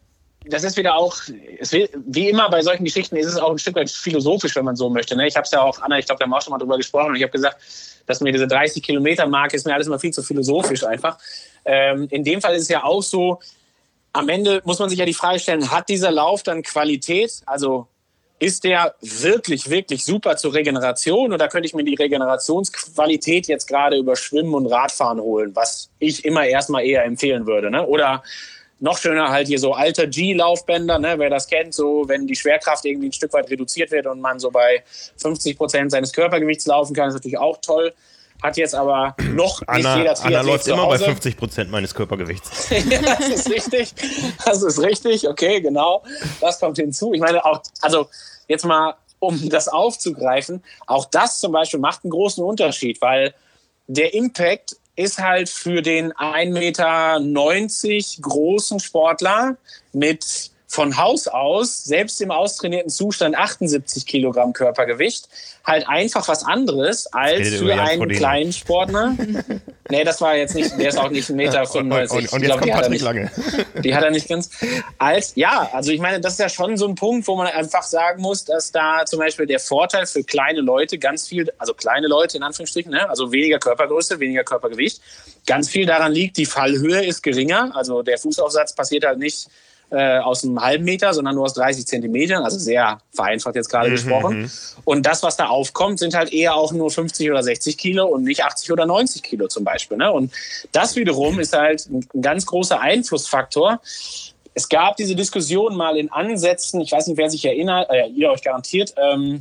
das ist wieder auch, es will, wie immer bei solchen Geschichten ist es auch ein Stück weit philosophisch, wenn man so möchte. Ne? Ich habe es ja auch, Anna, ich glaube, da haben wir auch schon mal drüber gesprochen und ich habe gesagt, dass mir diese dreißig Kilometer Marke ist mir alles immer viel zu philosophisch einfach. Ähm, in dem Fall ist es ja auch so, am Ende muss man sich ja die Frage stellen, hat dieser Lauf dann Qualität? Also ist der wirklich, wirklich super zur Regeneration oder könnte ich mir die Regenerationsqualität jetzt gerade über Schwimmen und Radfahren holen, was ich immer erstmal eher empfehlen würde, ne? Oder noch schöner halt hier so alter G-Laufbänder, ne, wer das kennt, so wenn die Schwerkraft irgendwie ein Stück weit reduziert wird und man so bei fünfzig Prozent seines Körpergewichts laufen kann, ist natürlich auch toll. Hat jetzt aber noch nicht Anna, jeder Triathlet Anna läuft zu immer Hause. bei fünfzig Prozent meines Körpergewichts. Ja, das ist richtig. Das ist richtig. Okay, genau. Das kommt hinzu. Ich meine auch, also jetzt mal, um das aufzugreifen, auch das zum Beispiel macht einen großen Unterschied, weil der Impact ist halt für den ein Meter neunzig großen Sportler mit von Haus aus, selbst im austrainierten Zustand, achtundsiebzig Kilogramm Körpergewicht, halt einfach was anderes als für einen kleinen Sportler. Nee, das war jetzt nicht, der ist auch nicht ein Meter fünfundneunzig. Und, und, und jetzt glaub, kommt Patrick nicht, Lange. Die hat er nicht ganz. Als, ja, also ich meine, das ist ja schon so ein Punkt, wo man einfach sagen muss, dass da zum Beispiel der Vorteil für kleine Leute ganz viel, also kleine Leute in Anführungsstrichen, ne, also weniger Körpergröße, weniger Körpergewicht, ganz viel daran liegt, die Fallhöhe ist geringer, also der Fußaufsatz passiert halt nicht Äh, aus einem halben Meter, sondern nur aus dreißig Zentimetern, also sehr vereinfacht jetzt gerade mhm, gesprochen. Und das, was da aufkommt, sind halt eher auch nur fünfzig oder sechzig Kilo und nicht achtzig oder neunzig Kilo zum Beispiel. Ne? Und das wiederum ist halt ein, ein ganz großer Einflussfaktor. Es gab diese Diskussion mal in Ansätzen, ich weiß nicht, wer sich erinnert, äh, ihr euch garantiert, ähm,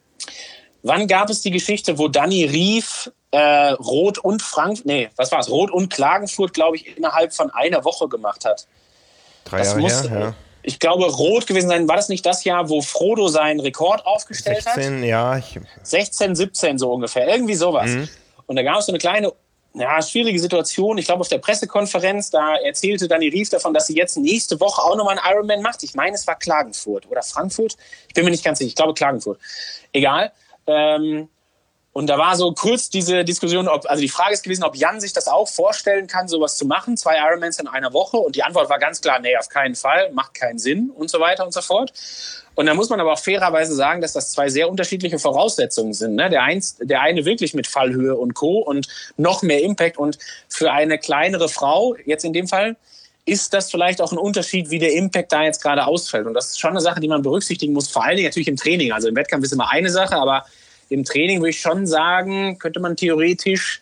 wann gab es die Geschichte, wo Dani Rief äh, Rot und Frank, nee, was war es, Rot und Klagenfurt, glaube ich, innerhalb von einer Woche gemacht hat? Drei das Jahre muss, her, ja. Ich glaube, rot gewesen sein. War das nicht das Jahr, wo Frodo seinen Rekord aufgestellt sechzehn, hat? Ja. Ich sechzehn, siebzehn so ungefähr. Irgendwie sowas. Mhm. Und da gab es so eine kleine, ja, schwierige Situation. Ich glaube, auf der Pressekonferenz, da erzählte Dani Rief davon, dass sie jetzt nächste Woche auch nochmal einen Ironman macht. Ich meine, es war Klagenfurt oder Frankfurt. Ich bin mir nicht ganz sicher. Ich glaube, Klagenfurt. Egal. Ähm, Und da war so kurz diese Diskussion, ob, also die Frage ist gewesen, ob Jan sich das auch vorstellen kann, sowas zu machen, zwei Ironmans in einer Woche. Und die Antwort war ganz klar, nee, auf keinen Fall, macht keinen Sinn und so weiter und so fort. Und da muss man aber auch fairerweise sagen, dass das zwei sehr unterschiedliche Voraussetzungen sind. Ne? Der, eins, der eine wirklich mit Fallhöhe und Co. und noch mehr Impact. Und für eine kleinere Frau, jetzt in dem Fall, ist das vielleicht auch ein Unterschied, wie der Impact da jetzt gerade ausfällt. Und das ist schon eine Sache, die man berücksichtigen muss, vor allen Dingen natürlich im Training. Also im Wettkampf ist immer eine Sache, aber im Training würde ich schon sagen, könnte man theoretisch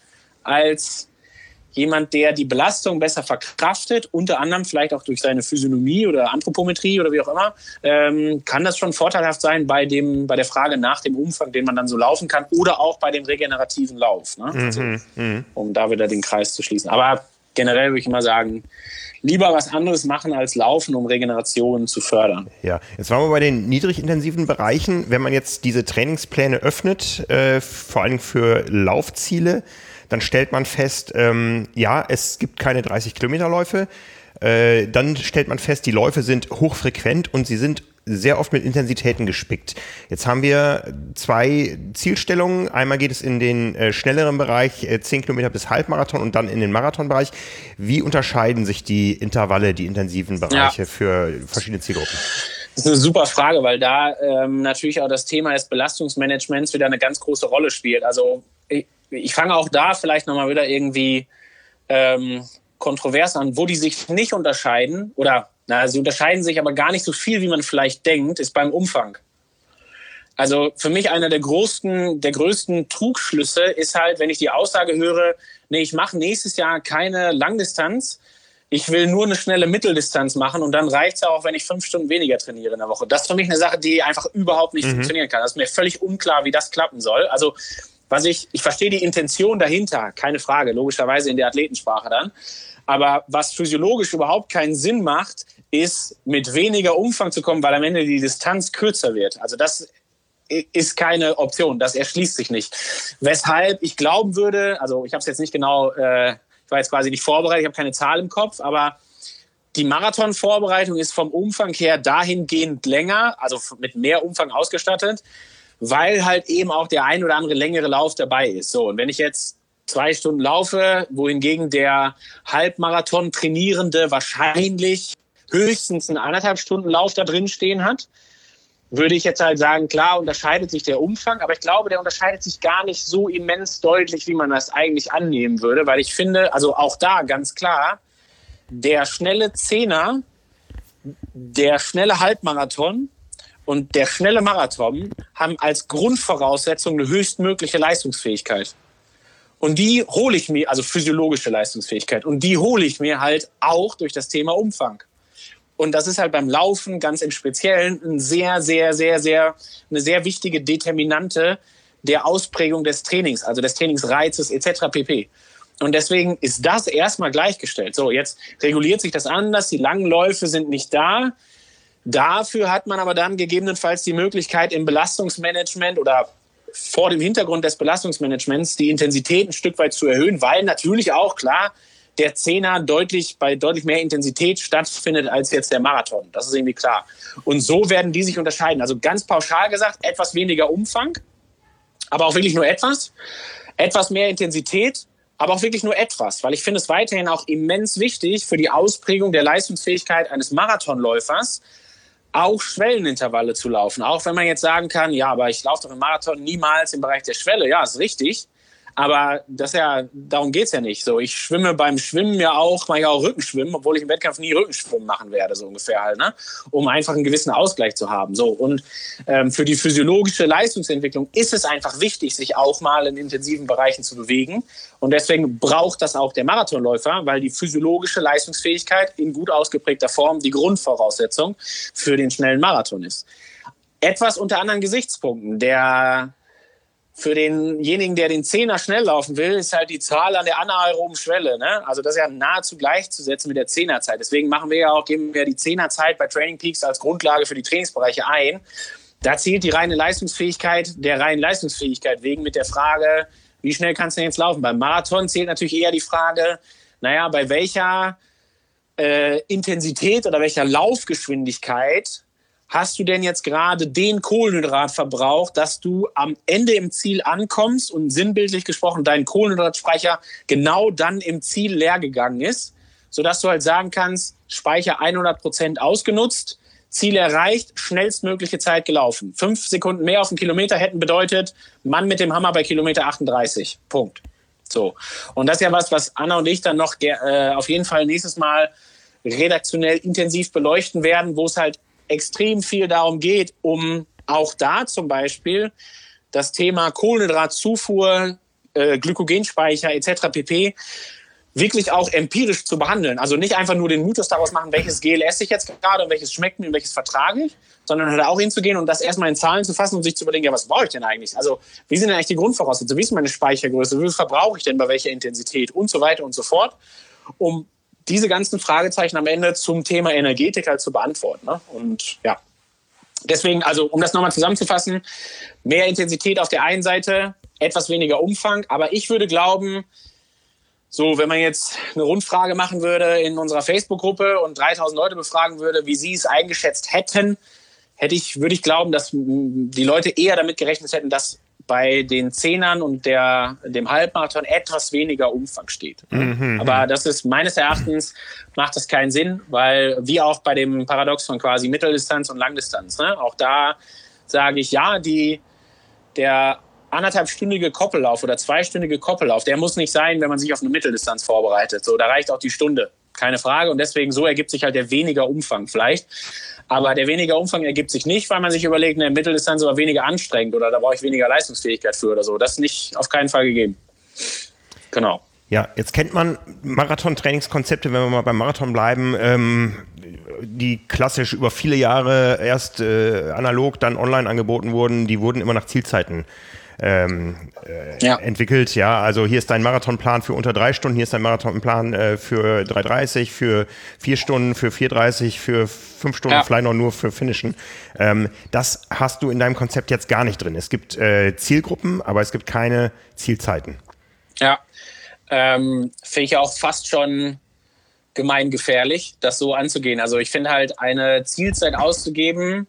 als jemand, der die Belastung besser verkraftet, unter anderem vielleicht auch durch seine Physiognomie oder Anthropometrie oder wie auch immer, ähm, kann das schon vorteilhaft sein bei, dem, bei der Frage nach dem Umfang, den man dann so laufen kann oder auch bei dem regenerativen Lauf, ne? Also, mhm, um da wieder den Kreis zu schließen. Aber generell würde ich immer sagen, lieber was anderes machen als laufen, um Regeneration zu fördern. Ja, jetzt waren wir bei den niedrigintensiven Bereichen. Wenn man jetzt diese Trainingspläne öffnet, äh, vor allem für Laufziele, dann stellt man fest, ähm, ja, es gibt keine dreißig Kilometer Läufe. Äh, dann stellt man fest, die Läufe sind hochfrequent und sie sind sehr oft mit Intensitäten gespickt. Jetzt haben wir zwei Zielstellungen. Einmal geht es in den äh, schnelleren Bereich, äh, zehn Kilometer bis Halbmarathon und dann in den Marathonbereich. Wie unterscheiden sich die Intervalle, die intensiven Bereiche ja. für verschiedene Zielgruppen? Das ist eine super Frage, weil da ähm, natürlich auch das Thema des Belastungsmanagements wieder eine ganz große Rolle spielt. Also ich, ich fange auch da vielleicht nochmal wieder irgendwie ähm, kontrovers an, wo die sich nicht unterscheiden oder na, sie unterscheiden sich aber gar nicht so viel, wie man vielleicht denkt, ist beim Umfang. Also für mich einer der größten, der größten Trugschlüsse ist halt, wenn ich die Aussage höre, nee, ich mache nächstes Jahr keine Langdistanz, ich will nur eine schnelle Mitteldistanz machen und dann reicht es auch, wenn ich fünf Stunden weniger trainiere in der Woche. Das ist für mich eine Sache, die einfach überhaupt nicht mhm. funktionieren kann. Das ist mir völlig unklar, wie das klappen soll. Also was ich, ich verstehe die Intention dahinter, keine Frage, logischerweise in der Athletensprache dann. Aber was physiologisch überhaupt keinen Sinn macht, ist mit weniger Umfang zu kommen, weil am Ende die Distanz kürzer wird. Also das ist keine Option, das erschließt sich nicht. Weshalb ich glauben würde, also ich habe es jetzt nicht genau, äh, ich war jetzt quasi nicht vorbereitet, ich habe keine Zahl im Kopf, aber Die Marathonvorbereitung ist vom Umfang her dahingehend länger, also mit mehr Umfang ausgestattet, weil halt eben auch der ein oder andere längere Lauf dabei ist. So, und wenn ich jetzt zwei Stunden laufe, wohingegen der Halbmarathon-Trainierende wahrscheinlich höchstens einen anderthalb Stunden Lauf da drin stehen hat, würde ich jetzt halt sagen, klar unterscheidet sich der Umfang, aber ich glaube, der unterscheidet sich gar nicht so immens deutlich, wie man das eigentlich annehmen würde, weil ich finde, also auch da ganz klar, der schnelle Zehner, der schnelle Halbmarathon und der schnelle Marathon haben als Grundvoraussetzung eine höchstmögliche Leistungsfähigkeit. Und die hole ich mir, also physiologische Leistungsfähigkeit, und die hole ich mir halt auch durch das Thema Umfang. Und das ist halt beim Laufen ganz im Speziellen ein sehr, sehr, sehr, sehr, eine sehr wichtige Determinante der Ausprägung des Trainings, also des Trainingsreizes et cetera pp. Und deswegen ist das erstmal gleichgestellt. So, jetzt reguliert sich das anders, die langen Läufe sind nicht da. Dafür hat man aber dann gegebenenfalls die Möglichkeit, im Belastungsmanagement oder vor dem Hintergrund des Belastungsmanagements die Intensität ein Stück weit zu erhöhen, weil natürlich auch, klar, der Zehner deutlich bei deutlich mehr Intensität stattfindet als jetzt der Marathon. Das ist irgendwie klar. Und so werden die sich unterscheiden. Also ganz pauschal gesagt, etwas weniger Umfang, aber auch wirklich nur etwas. Etwas mehr Intensität, aber auch wirklich nur etwas, weil ich finde es weiterhin auch immens wichtig für die Ausprägung der Leistungsfähigkeit eines Marathonläufers, auch Schwellenintervalle zu laufen. Auch wenn man jetzt sagen kann, ja, aber ich laufe doch im Marathon niemals im Bereich der Schwelle. Ja, ist richtig. Aber das ja, darum geht's ja nicht. So, ich schwimme beim Schwimmen ja auch, mache ich auch Rückenschwimmen, obwohl ich im Wettkampf nie Rückenschwimmen machen werde, so ungefähr halt, ne? Um einfach einen gewissen Ausgleich zu haben. So, und ähm, für die physiologische Leistungsentwicklung ist es einfach wichtig, sich auch mal in intensiven Bereichen zu bewegen. Und deswegen braucht das auch der Marathonläufer, weil die physiologische Leistungsfähigkeit in gut ausgeprägter Form die Grundvoraussetzung für den schnellen Marathon ist. Etwas unter anderen Gesichtspunkten. Der Für denjenigen, der den Zehner schnell laufen will, ist halt die Zahl an der anaeroben Schwelle. Ne? Also das ist ja nahezu gleichzusetzen mit der Zehnerzeit. Deswegen machen wir ja auch, geben wir die Zehnerzeit bei Training Peaks als Grundlage für die Trainingsbereiche ein. Da zählt die reine Leistungsfähigkeit der reinen Leistungsfähigkeit wegen mit der Frage, wie schnell kannst du denn jetzt laufen? Beim Marathon zählt natürlich eher die Frage, naja, bei welcher äh, Intensität oder welcher Laufgeschwindigkeit hast du denn jetzt gerade den Kohlenhydratverbrauch, dass du am Ende im Ziel ankommst und sinnbildlich gesprochen dein Kohlenhydratspeicher genau dann im Ziel leer gegangen ist, sodass du halt sagen kannst, Speicher hundert Prozent ausgenutzt, Ziel erreicht, schnellstmögliche Zeit gelaufen. Fünf Sekunden mehr auf den Kilometer hätten bedeutet, Mann mit dem Hammer bei Kilometer achtunddreißig. Punkt. So. Und das ist ja was, was Anna und ich dann noch äh, auf jeden Fall nächstes Mal redaktionell intensiv beleuchten werden, wo es halt extrem viel darum geht, um auch da zum Beispiel das Thema Kohlenhydratzufuhr, äh, Glykogenspeicher et cetera pp. wirklich auch empirisch zu behandeln. Also nicht einfach nur den Mythos daraus machen, welches Gel esse ich jetzt gerade und welches schmeckt mir und welches vertrage ich, sondern halt auch hinzugehen und das erstmal in Zahlen zu fassen und sich zu überlegen, ja, was brauche ich denn eigentlich? Also wie sind denn eigentlich die Grundvoraussetzungen? Wie ist meine Speichergröße? Wie viel verbrauche ich denn bei welcher Intensität? Und so weiter und so fort, um diese ganzen Fragezeichen am Ende zum Thema Energetik halt zu beantworten. Ne? Und ja, deswegen, also um das nochmal zusammenzufassen, mehr Intensität auf der einen Seite, etwas weniger Umfang, aber ich würde glauben, so, wenn man jetzt eine Rundfrage machen würde in unserer Facebook-Gruppe und dreitausend Leute befragen würde, wie sie es eingeschätzt hätten, hätte ich, würde ich glauben, dass die Leute eher damit gerechnet hätten, dass bei den Zehnern und der, dem Halbmarathon etwas weniger Umfang steht. Mhm. Aber das ist meines Erachtens, macht das keinen Sinn, weil wie auch bei dem Paradoxon quasi Mitteldistanz und Langdistanz, ne? Auch da sage ich, ja, die, der anderthalbstündige Koppellauf oder zweistündige Koppellauf, der muss nicht sein, wenn man sich auf eine Mitteldistanz vorbereitet. So, da reicht auch die Stunde, keine Frage. Und deswegen so ergibt sich halt der weniger Umfang vielleicht. Aber der weniger Umfang ergibt sich nicht, weil man sich überlegt, eine Mitteldistanz ist aber weniger anstrengend oder da brauche ich weniger Leistungsfähigkeit für oder so. Das ist nicht auf keinen Fall gegeben. Genau. Ja, jetzt kennt man Marathon-Trainingskonzepte, wenn wir mal beim Marathon bleiben, ähm, die klassisch über viele Jahre erst äh, analog, dann online angeboten wurden, die wurden immer nach Zielzeiten ähm, äh, ja. entwickelt. Ja, also hier ist dein Marathonplan für unter drei Stunden, hier ist dein Marathonplan äh, für drei dreißig, für vier Stunden, für vier dreißig, für fünf Stunden, ja. vielleicht auch nur für Finishen. Ähm, das hast du in deinem Konzept jetzt gar nicht drin. Es gibt äh, Zielgruppen, aber es gibt keine Zielzeiten. Ja, ähm, finde ich auch fast schon gemeingefährlich, das so anzugehen. Also ich finde halt, eine Zielzeit auszugeben,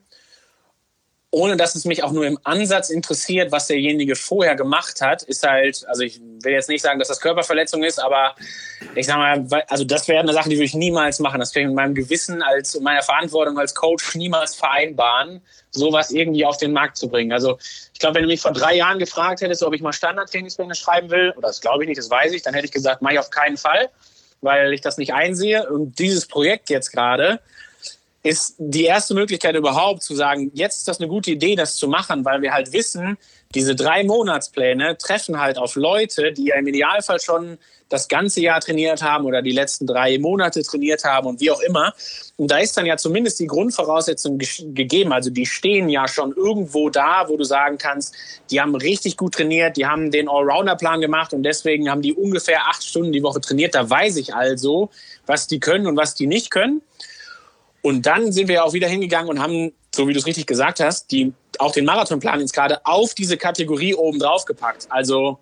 ohne dass es mich auch nur im Ansatz interessiert, was derjenige vorher gemacht hat, ist halt, also ich will jetzt nicht sagen, dass das Körperverletzung ist, aber ich sag mal, also das wäre eine Sache, die würde ich niemals machen. Das kann ich mit meinem Gewissen als und meiner Verantwortung als Coach niemals vereinbaren, sowas irgendwie auf den Markt zu bringen. Also ich glaube, wenn du mich vor drei Jahren gefragt hättest, ob ich mal Standardtrainingspläne schreiben will, oder das glaube ich nicht, das weiß ich, dann hätte ich gesagt, mache ich auf keinen Fall, weil ich das nicht einsehe. Und dieses Projekt jetzt gerade ist die erste Möglichkeit überhaupt zu sagen, jetzt ist das eine gute Idee, das zu machen, weil wir halt wissen, diese drei Monatspläne treffen halt auf Leute, die ja im Idealfall schon das ganze Jahr trainiert haben oder die letzten drei Monate trainiert haben und wie auch immer. Und da ist dann ja zumindest die Grundvoraussetzung ge- gegeben. Also die stehen ja schon irgendwo da, wo du sagen kannst, die haben richtig gut trainiert, die haben den Allrounder-Plan gemacht und deswegen haben die ungefähr acht Stunden die Woche trainiert. Da weiß ich also, was die können und was die nicht können. Und dann sind wir auch wieder hingegangen und haben, so wie du es richtig gesagt hast, die, auch den Marathonplan jetzt gerade auf diese Kategorie oben drauf gepackt. Also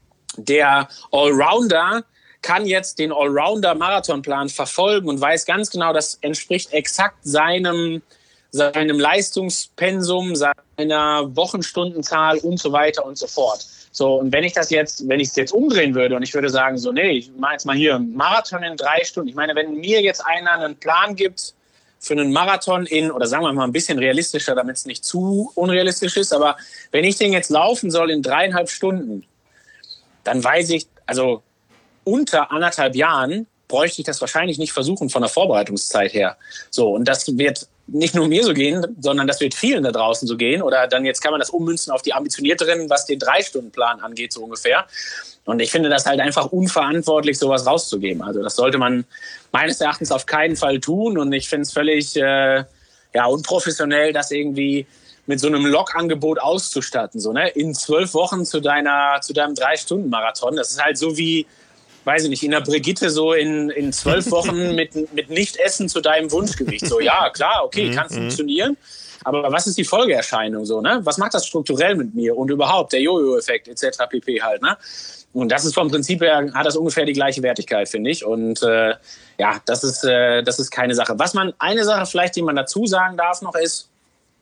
der Allrounder kann jetzt den Allrounder-Marathonplan verfolgen und weiß ganz genau, das entspricht exakt seinem, seinem Leistungspensum, seiner Wochenstundenzahl und so weiter und so fort. So, und wenn ich das jetzt, wenn ich es jetzt umdrehen würde und ich würde sagen, so, nee, ich mache jetzt mal hier einen Marathon in drei Stunden. Ich meine, wenn mir jetzt einer einen Plan gibt, für einen Marathon in, oder sagen wir mal ein bisschen realistischer, damit es nicht zu unrealistisch ist, aber wenn ich den jetzt laufen soll in dreieinhalb Stunden, dann weiß ich, also unter anderthalb Jahren bräuchte ich das wahrscheinlich nicht versuchen von der Vorbereitungszeit her. So, und das wird nicht nur mir so gehen, sondern das wird vielen da draußen so gehen. Oder dann jetzt kann man das ummünzen auf die Ambitionierteren, was den Drei-Stunden-Plan angeht, so ungefähr. Und ich finde das halt einfach unverantwortlich, sowas rauszugeben. Also das sollte man meines Erachtens auf keinen Fall tun. Und ich finde es völlig äh, ja, unprofessionell, das irgendwie mit so einem Log-Angebot auszustatten. So, ne? In zwölf Wochen zu, deiner, zu deinem Drei-Stunden-Marathon. Das ist halt so wie, weiß ich nicht, in der Brigitte so in, in zwölf Wochen mit, mit Nicht-Essen zu deinem Wunschgewicht. So, ja, klar, okay, kann funktionieren. Aber was ist die Folgeerscheinung so, ne? Was macht das strukturell mit mir und überhaupt der Jojo-Effekt et cetera pp. Halt, ne? Und das ist vom Prinzip her, hat das ungefähr die gleiche Wertigkeit, finde ich. Und äh, ja, das ist, äh, das ist keine Sache. Was man, eine Sache vielleicht, die man dazu sagen darf noch ist,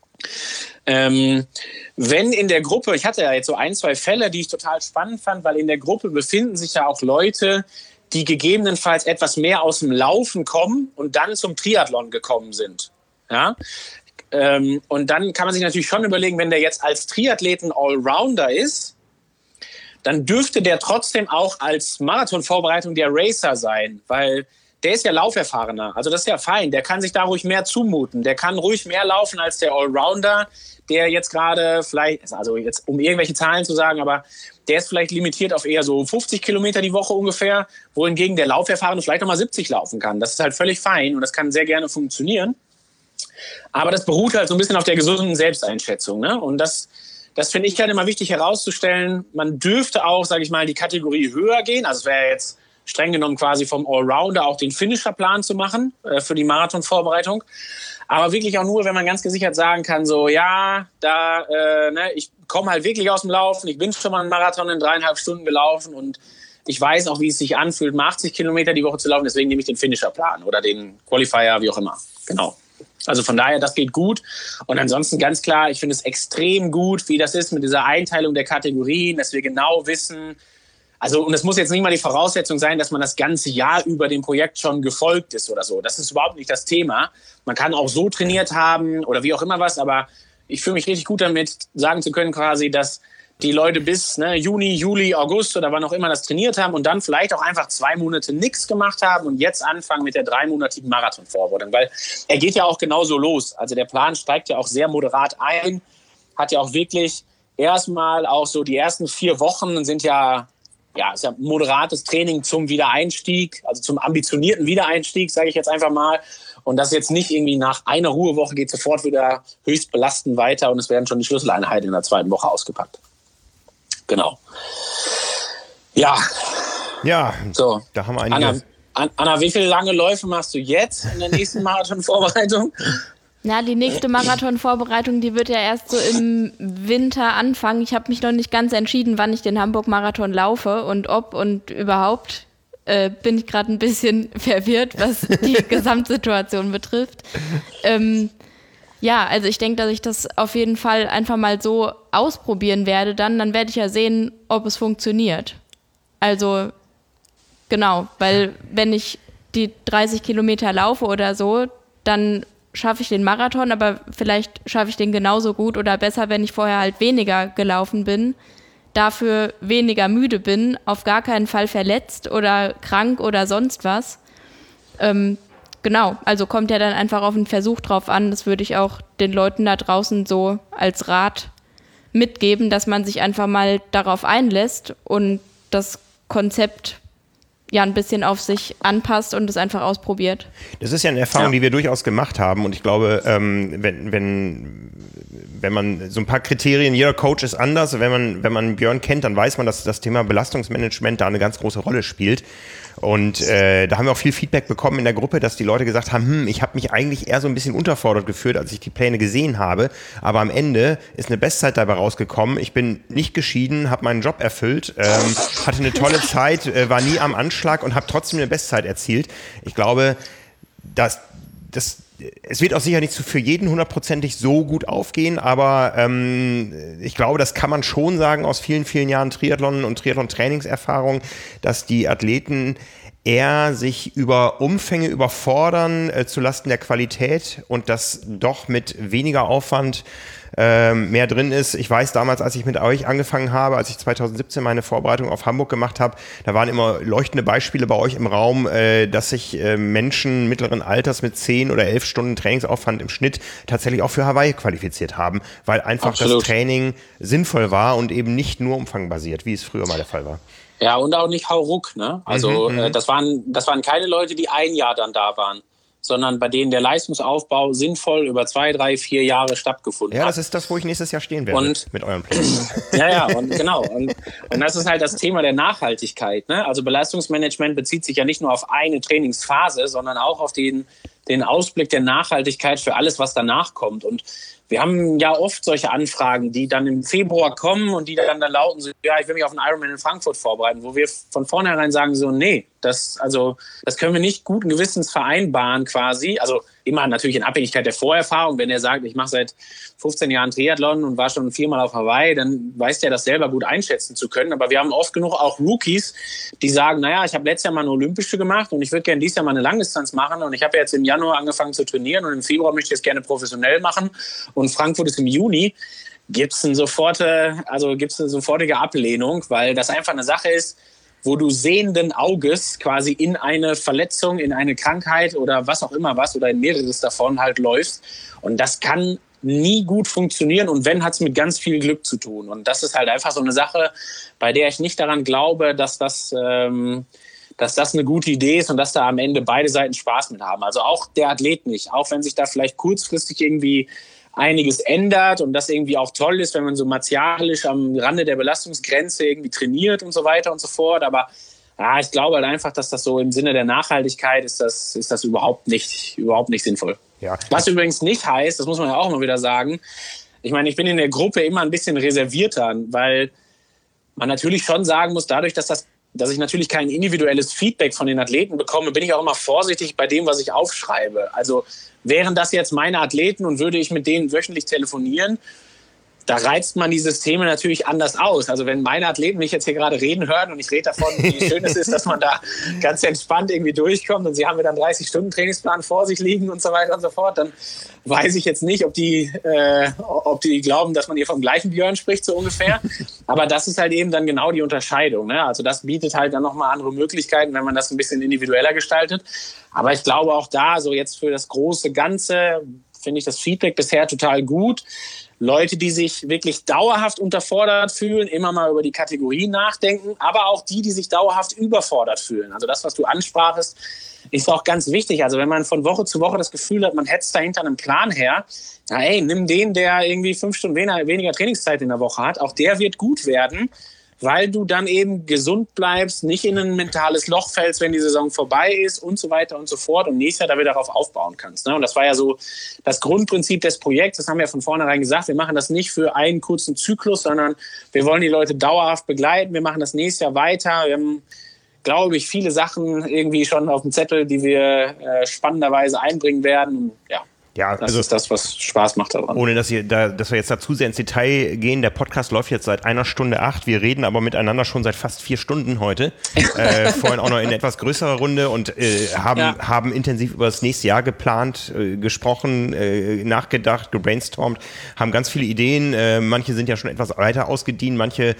ähm, wenn in der Gruppe, ich hatte ja jetzt so ein, zwei Fälle, die ich total spannend fand, weil in der Gruppe befinden sich ja auch Leute, die gegebenenfalls etwas mehr aus dem Laufen kommen und dann zum Triathlon gekommen sind. Ja? Ähm, und dann kann man sich natürlich schon überlegen, wenn der jetzt als Triathleten Allrounder ist, dann dürfte der trotzdem auch als Marathonvorbereitung der Racer sein, weil der ist ja lauferfahrener. Also das ist ja fein. Der kann sich da ruhig mehr zumuten. Der kann ruhig mehr laufen als der Allrounder, der jetzt gerade vielleicht, also jetzt um irgendwelche Zahlen zu sagen, aber der ist vielleicht limitiert auf eher so fünfzig Kilometer die Woche ungefähr, wohingegen der Lauferfahrene vielleicht nochmal siebzig laufen kann. Das ist halt völlig fein und das kann sehr gerne funktionieren. Aber das beruht halt so ein bisschen auf der gesunden Selbsteinschätzung, ne? Und das, das finde ich halt immer wichtig herauszustellen. Man dürfte auch, sage ich mal, die Kategorie höher gehen. Also es wäre jetzt streng genommen quasi vom Allrounder auch den Finisher-Plan zu machen äh, für die Marathonvorbereitung. Aber wirklich auch nur, wenn man ganz gesichert sagen kann, so ja, da, äh, ne, ich komme halt wirklich aus dem Laufen, ich bin schon mal einen Marathon in dreieinhalb Stunden gelaufen und ich weiß auch, wie es sich anfühlt, mal achtzig Kilometer die Woche zu laufen, deswegen nehme ich den Finisher-Plan oder den Qualifier, wie auch immer. Genau. Also von daher, das geht gut. Und ansonsten ganz klar, ich finde es extrem gut, wie das ist mit dieser Einteilung der Kategorien, dass wir genau wissen, also, und es muss jetzt nicht mal die Voraussetzung sein, dass man das ganze Jahr über dem Projekt schon gefolgt ist oder so. Das ist überhaupt nicht das Thema. Man kann auch so trainiert haben oder wie auch immer was, aber ich fühle mich richtig gut damit, sagen zu können quasi, dass die Leute bis ne, Juni, Juli, August oder wann auch immer das trainiert haben und dann vielleicht auch einfach zwei Monate nichts gemacht haben und jetzt anfangen mit der dreimonatigen Marathonvorbereitung, weil er geht ja auch genauso los. Also der Plan steigt ja auch sehr moderat ein, hat ja auch wirklich erstmal auch so die ersten vier Wochen sind ja Ja, ist ja moderates Training zum Wiedereinstieg, also zum ambitionierten Wiedereinstieg, sage ich jetzt einfach mal. Und das jetzt nicht irgendwie nach einer Ruhewoche geht sofort wieder höchst belastend weiter und es werden schon die Schlüsseleinheiten in der zweiten Woche ausgepackt. Genau. Ja. Ja, so. Da haben wir einige. Anna, Anna, wie viele lange Läufe machst du jetzt in der nächsten Marathon-Vorbereitung? Na, die nächste Marathon-Vorbereitung, die wird ja erst so im Winter anfangen. Ich habe mich noch nicht ganz entschieden, wann ich den Hamburg-Marathon laufe und ob und überhaupt. äh, bin ich gerade ein bisschen verwirrt, was die Gesamtsituation betrifft. Ähm, ja, also ich denke, dass ich das auf jeden Fall einfach mal so ausprobieren werde. Dann, dann werde ich ja sehen, ob es funktioniert. Also genau, weil wenn ich die dreißig Kilometer laufe oder so, dann schaffe ich den Marathon, aber vielleicht schaffe ich den genauso gut oder besser, wenn ich vorher halt weniger gelaufen bin, dafür weniger müde bin, auf gar keinen Fall verletzt oder krank oder sonst was. Ähm, genau, also kommt ja dann einfach auf den Versuch drauf an. Das würde ich auch den Leuten da draußen so als Rat mitgeben, dass man sich einfach mal darauf einlässt und das Konzept ja ein bisschen auf sich anpasst und es einfach ausprobiert. Das ist ja eine Erfahrung, ja. die wir durchaus gemacht haben und ich glaube, ähm, wenn, wenn, wenn man so ein paar Kriterien, jeder Coach ist anders, wenn man, wenn man Björn kennt, dann weiß man, dass das Thema Belastungsmanagement da eine ganz große Rolle spielt. Und äh, da haben wir auch viel Feedback bekommen in der Gruppe, dass die Leute gesagt haben, hm, ich habe mich eigentlich eher so ein bisschen unterfordert gefühlt, als ich die Pläne gesehen habe. Aber am Ende ist eine Bestzeit dabei rausgekommen. Ich bin nicht geschieden, habe meinen Job erfüllt, ähm, hatte eine tolle Zeit, äh, war nie am Anschlag und habe trotzdem eine Bestzeit erzielt. Ich glaube, dass das es wird auch sicher nicht für jeden hundertprozentig so gut aufgehen, aber ähm, ich glaube, das kann man schon sagen aus vielen, vielen Jahren Triathlon und Triathlon-Trainingserfahrung, dass die Athleten eher sich über Umfänge überfordern äh, zulasten der Qualität und das doch mit weniger Aufwand ähm, mehr drin ist. Ich weiß damals, als ich mit euch angefangen habe, als ich zweitausendsiebzehn meine Vorbereitung auf Hamburg gemacht habe, da waren immer leuchtende Beispiele bei euch im Raum, äh, dass sich äh, Menschen mittleren Alters mit zehn oder elf Stunden Trainingsaufwand im Schnitt tatsächlich auch für Hawaii qualifiziert haben, weil einfach Absolut. Das Training sinnvoll war und eben nicht nur umfangbasiert, wie es früher mal der Fall war. Ja, und auch nicht hauruck, ne? Also mhm, äh, das waren das waren keine Leute, die ein Jahr dann da waren, sondern bei denen der Leistungsaufbau sinnvoll über zwei, drei, vier Jahre stattgefunden hat. Ja, das ist das, wo ich nächstes Jahr stehen werde und, mit euren Plänen. Ja, ja, und genau. Und, und das ist halt das Thema der Nachhaltigkeit, ne? Also Belastungsmanagement bezieht sich ja nicht nur auf eine Trainingsphase, sondern auch auf den, den Ausblick der Nachhaltigkeit für alles, was danach kommt. Und wir haben ja oft solche Anfragen, die dann im Februar kommen und die dann, dann lauten so, ja, ich will mich auf einen Ironman in Frankfurt vorbereiten, wo wir von vornherein sagen so, nee, das, also, das können wir nicht guten Gewissens vereinbaren quasi. Also immer natürlich in Abhängigkeit der Vorerfahrung. Wenn er sagt, ich mache seit fünfzehn Jahren Triathlon und war schon viermal auf Hawaii, dann weiß der das selber gut einschätzen zu können. Aber wir haben oft genug auch Rookies, die sagen, naja, ich habe letztes Jahr mal eine Olympische gemacht und ich würde gerne dieses Jahr mal eine Langdistanz machen und ich habe jetzt im Januar angefangen zu trainieren und im Februar möchte ich es gerne professionell machen und Frankfurt ist im Juni. Gibt es eine sofortige, also gibt's eine sofortige Ablehnung, weil das einfach eine Sache ist, wo du sehenden Auges quasi in eine Verletzung, in eine Krankheit oder was auch immer was oder in mehreres davon halt läufst. Und das kann nie gut funktionieren und wenn, hat es mit ganz viel Glück zu tun. Und das ist halt einfach so eine Sache, bei der ich nicht daran glaube, dass das, ähm, dass das eine gute Idee ist und dass da am Ende beide Seiten Spaß mit haben. Also auch der Athlet nicht, auch wenn sich da vielleicht kurzfristig irgendwie einiges ändert und das irgendwie auch toll ist, wenn man so martialisch am Rande der Belastungsgrenze irgendwie trainiert und so weiter und so fort. Aber ja, ich glaube halt einfach, dass das so im Sinne der Nachhaltigkeit ist das, ist das überhaupt nicht, überhaupt nicht sinnvoll. Ja. Was übrigens nicht heißt, das muss man ja auch immer wieder sagen, ich meine, ich bin in der Gruppe immer ein bisschen reservierter, weil man natürlich schon sagen muss, dadurch, dass das dass ich natürlich kein individuelles Feedback von den Athleten bekomme, bin ich auch immer vorsichtig bei dem, was ich aufschreibe. Also wären das jetzt meine Athleten und würde ich mit denen wöchentlich telefonieren, da reizt man die Systeme natürlich anders aus. Also wenn meine Athleten mich jetzt hier gerade reden hören und ich rede davon, wie schön es ist, dass man da ganz entspannt irgendwie durchkommt und sie haben mir dann dreißig Stunden Trainingsplan vor sich liegen und so weiter und so fort, dann weiß ich jetzt nicht, ob die, äh, ob die glauben, dass man hier vom gleichen Björn spricht, so ungefähr. Aber das ist halt eben dann genau die Unterscheidung, ne? Also das bietet halt dann nochmal andere Möglichkeiten, wenn man das ein bisschen individueller gestaltet. Aber ich glaube auch da, so jetzt für das große Ganze, finde ich das Feedback bisher total gut. Leute, die sich wirklich dauerhaft unterfordert fühlen, immer mal über die Kategorien nachdenken, aber auch die, die sich dauerhaft überfordert fühlen. Also das, was du ansprachst, ist auch ganz wichtig. Also wenn man von Woche zu Woche das Gefühl hat, man hetzt da hinter einem Plan her, na ey, nimm den, der irgendwie fünf Stunden weniger, weniger Trainingszeit in der Woche hat. Auch der wird gut werden, weil du dann eben gesund bleibst, nicht in ein mentales Loch fällst, wenn die Saison vorbei ist und so weiter und so fort und nächstes Jahr da wieder darauf aufbauen kannst. Und das war ja so das Grundprinzip des Projekts. Das haben wir von vornherein gesagt. Wir machen das nicht für einen kurzen Zyklus, sondern wir wollen die Leute dauerhaft begleiten. Wir machen das nächstes Jahr weiter. Wir haben glaube ich, viele Sachen irgendwie schon auf dem Zettel, die wir äh, spannenderweise einbringen werden. Ja. Ja, das also, ist das, was Spaß macht daran. Ohne, dass, ihr da, dass wir jetzt da zu sehr ins Detail gehen. Der Podcast läuft jetzt seit einer Stunde acht. Wir reden aber miteinander schon seit fast vier Stunden heute. äh, vorhin auch noch in etwas größerer Runde und äh, haben, ja. haben intensiv über das nächste Jahr geplant, äh, gesprochen, äh, nachgedacht, gebrainstormt, haben ganz viele Ideen. Äh, manche sind ja schon etwas weiter ausgedient, manche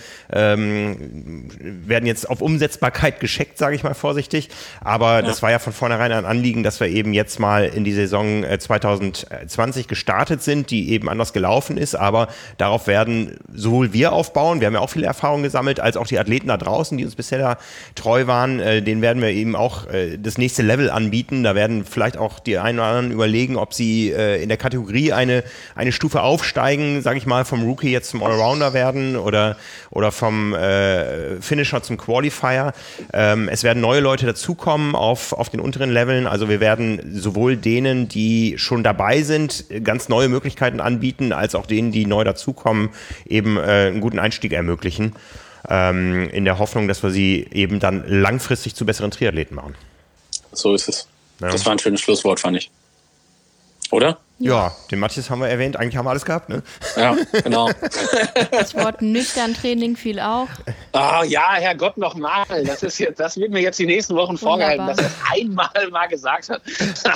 ähm, werden jetzt auf Umsetzbarkeit gescheckt, sage ich mal vorsichtig. Aber ja. das war ja von vornherein ein Anliegen, dass wir eben jetzt mal in die Saison äh, zwanzig zwanzig gestartet sind, die eben anders gelaufen ist, aber darauf werden sowohl wir aufbauen, wir haben ja auch viele Erfahrungen gesammelt, als auch die Athleten da draußen, die uns bisher da treu waren, äh, denen werden wir eben auch äh, das nächste Level anbieten. Da werden vielleicht auch die einen oder anderen überlegen, ob sie äh, in der Kategorie eine, eine Stufe aufsteigen, sage ich mal, vom Rookie jetzt zum Allrounder werden oder, oder vom äh, Finisher zum Qualifier. Ähm, es werden neue Leute dazukommen auf, auf den unteren Leveln, also wir werden sowohl denen, die schon dabei sind, ganz neue Möglichkeiten anbieten, als auch denen, die neu dazukommen, eben äh, einen guten Einstieg ermöglichen, ähm, in der Hoffnung, dass wir sie eben dann langfristig zu besseren Triathleten machen. So ist es. Ja. Das war ein schönes Schlusswort, fand ich. Oder? Ja, den Matthias haben wir erwähnt. Eigentlich haben wir alles gehabt, ne? Ja, genau. Das Wort nüchtern Training fiel auch. Oh ja, Herrgott, nochmal. Das ist jetzt, das wird mir jetzt die nächsten Wochen vorgehalten, dass er es einmal mal gesagt hat.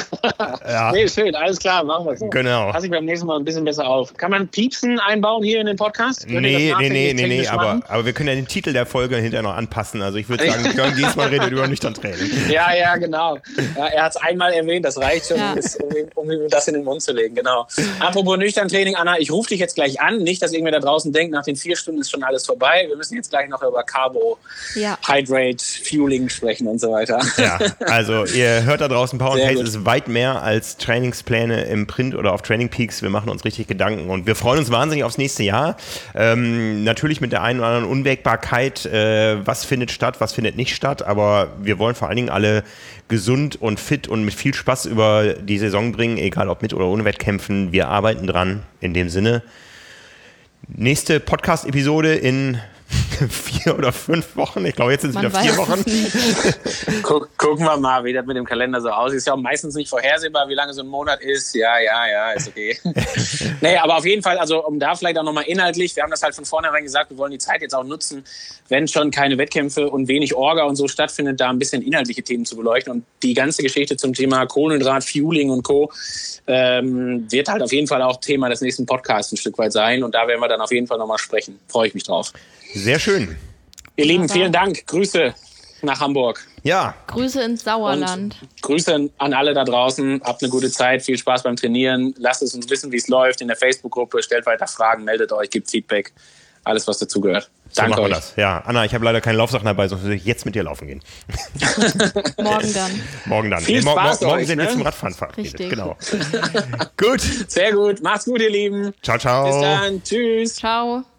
Ja. Nee, schön, alles klar, machen wir es so. Genau. Pass ich beim nächsten Mal ein bisschen besser auf. Kann man Piepsen einbauen hier in den Podcast? Nee, nee, nee, nee, nee, aber, aber wir können ja den Titel der Folge hinterher noch anpassen. Also ich würde sagen, Björn Giesmann redet über nüchtern Training. Ja, ja, genau. Ja, er hat es einmal erwähnt, das reicht schon, ja. um, um, um das in den Mund zu legen, genau. Apropos nüchtern Training, Anna, ich rufe dich jetzt gleich an. Nicht, dass irgendwer da draußen denkt, nach den vier Stunden ist schon alles vorbei. Wir müssen jetzt gleich noch über Carbo, ja. Hydrate, Fueling sprechen und so weiter. Ja, also ihr hört da draußen, Power and Pace ist weit mehr als Trainingspläne im Print oder auf Training Peaks. Wir machen uns richtig Gedanken und wir freuen uns wahnsinnig aufs nächste Jahr. Ähm, natürlich mit der einen oder anderen Unwägbarkeit, äh, was findet statt, was findet nicht statt, aber wir wollen vor allen Dingen alle gesund und fit und mit viel Spaß über die Saison bringen, egal ob mit oder ohne Wettkämpfen. Wir arbeiten dran in dem Sinne. Nächste Podcast-Episode in vier oder fünf Wochen. Ich glaube, jetzt sind es wieder vier Wochen. Guck, gucken wir mal, wie das mit dem Kalender so aussieht. Ist ja auch meistens nicht vorhersehbar, wie lange so ein Monat ist. Ja, ja, ja, ist okay. Nee, aber auf jeden Fall, also um da vielleicht auch nochmal inhaltlich, wir haben das halt von vornherein gesagt, wir wollen die Zeit jetzt auch nutzen, wenn schon keine Wettkämpfe und wenig Orga und so stattfindet, da ein bisschen inhaltliche Themen zu beleuchten. Und die ganze Geschichte zum Thema Kohlenhydrat, Fueling und Co. Ähm, wird halt auf jeden Fall auch Thema des nächsten Podcasts ein Stück weit sein. Und da werden wir dann auf jeden Fall nochmal sprechen. Freue ich mich drauf. Sehr schön. Ihr Lieben, vielen Dank. Grüße nach Hamburg. Ja. Grüße ins Sauerland. Und Grüße an alle da draußen. Habt eine gute Zeit. Viel Spaß beim Trainieren. Lasst es uns wissen, wie es läuft in der Facebook-Gruppe. Stellt weiter Fragen, meldet euch, gebt Feedback. Alles, was dazugehört. So Danke machen euch. Wir das. Ja, Anna, ich habe leider keine Laufsachen dabei, sonst würde ich jetzt mit dir laufen gehen. Morgen dann. Morgen dann. Viel nee, morgen, Spaß morgen euch, sind wir ne? zum Radfahren verabredet. Richtig. Genau. Gut. Sehr gut. Macht's gut, ihr Lieben. Ciao, ciao. Bis dann. Tschüss. Ciao.